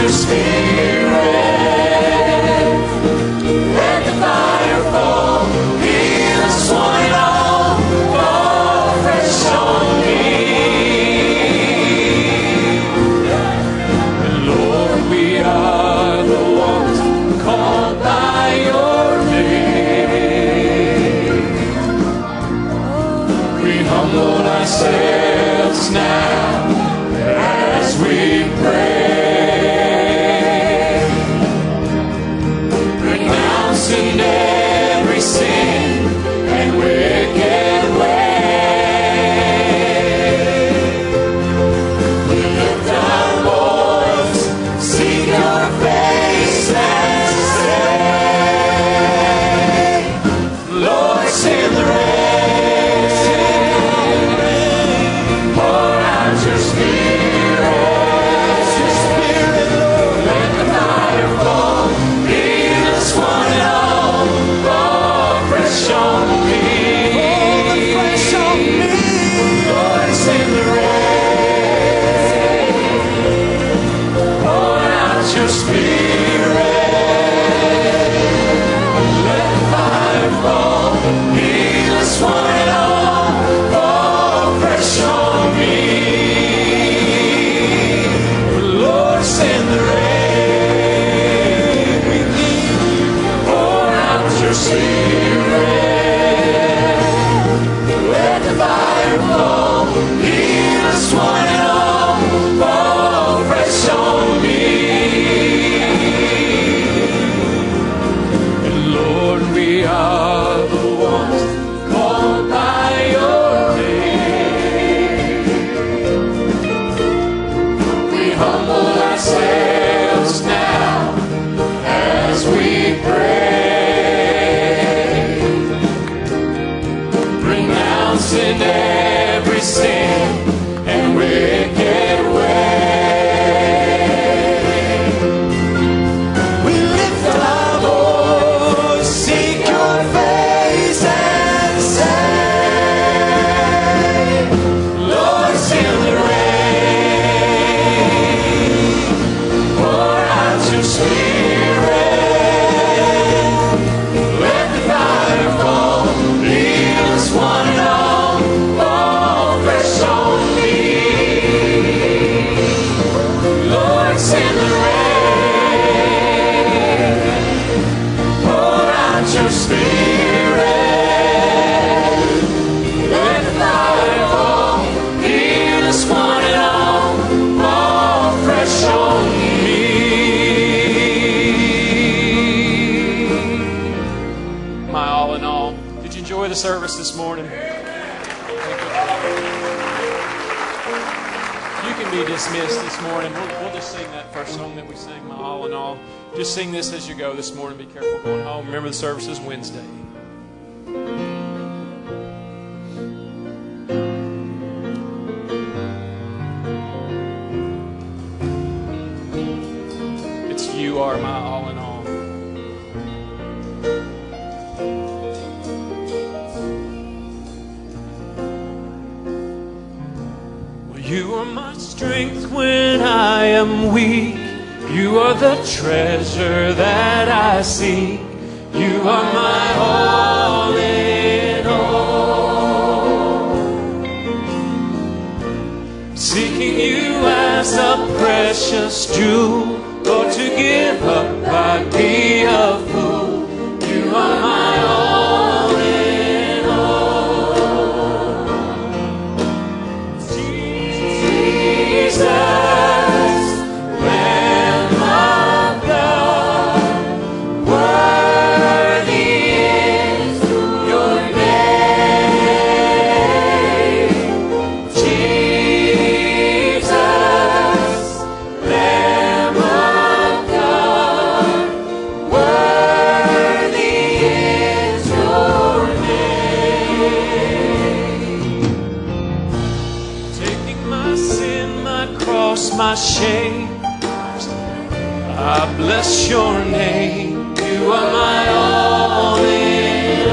your spirit. Let the fire fall. Heal us one and all. Fall fresh on me. And Lord, we are the ones called by your name. We humble ourselves now as we pray, renouncing every sin and wicked way. We lift our voice, seek your face and say, Lord, send the rain. Pour out your spirit. Let the fire fall. Heal us one and all. Fall fresh on me. Lord, send the rain. Pour out your spirit. Let the fire fall. Heal us one and all. Fall fresh on me. Lord, send the rain. Pour out your spirit. Let the fire fall. Heal us one and all. Fall fresh on me. And Lord, we are the ones called by your name. We humble ourselves now as we pray, renouncing every sin and wicked way. We lift our voice, seek your face and say, Lord, send the rain. Pour out your spirit. Let the fire fall. Heal us one and all. Fall fresh on me. Lord, send the rain. Pour out your spirit. Let the fire fall. Heal us one and all. Fall fresh on me. My all in all. Did you enjoy the service this morning? You can be dismissed this morning. We'll just sing that first song that we sang, My All in All. Just sing this as you go this morning. Be careful going home. Remember the service is Wednesday. It's you are my all in all. You are my strength when I am weak. You are the treasure that I seek. You are my all in all. Seeking you as a precious jewel, Lord, to give up I'd be a fool. You are my all in all. Jesus, Lamb of God, worthy is your name. Jesus, Lamb of God, worthy is your name. Taking my sin, my cross, my shame, I bless your name. You are my all in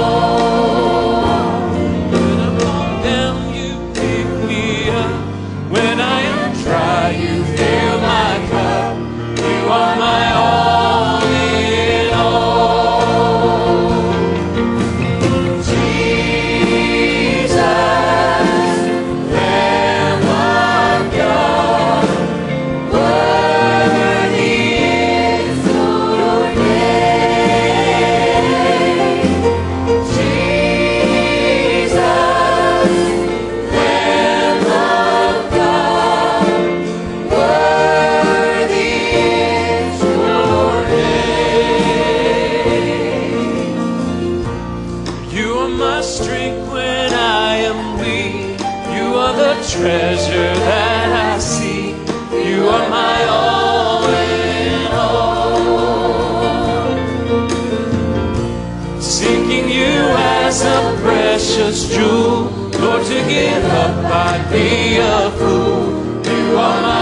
all. When I'm all down, you pick me up. When I am dry, you fill my cup. treasure that I see. You are my all in all. Seeking you as a precious jewel, Lord, to give up I'd be a fool. You are my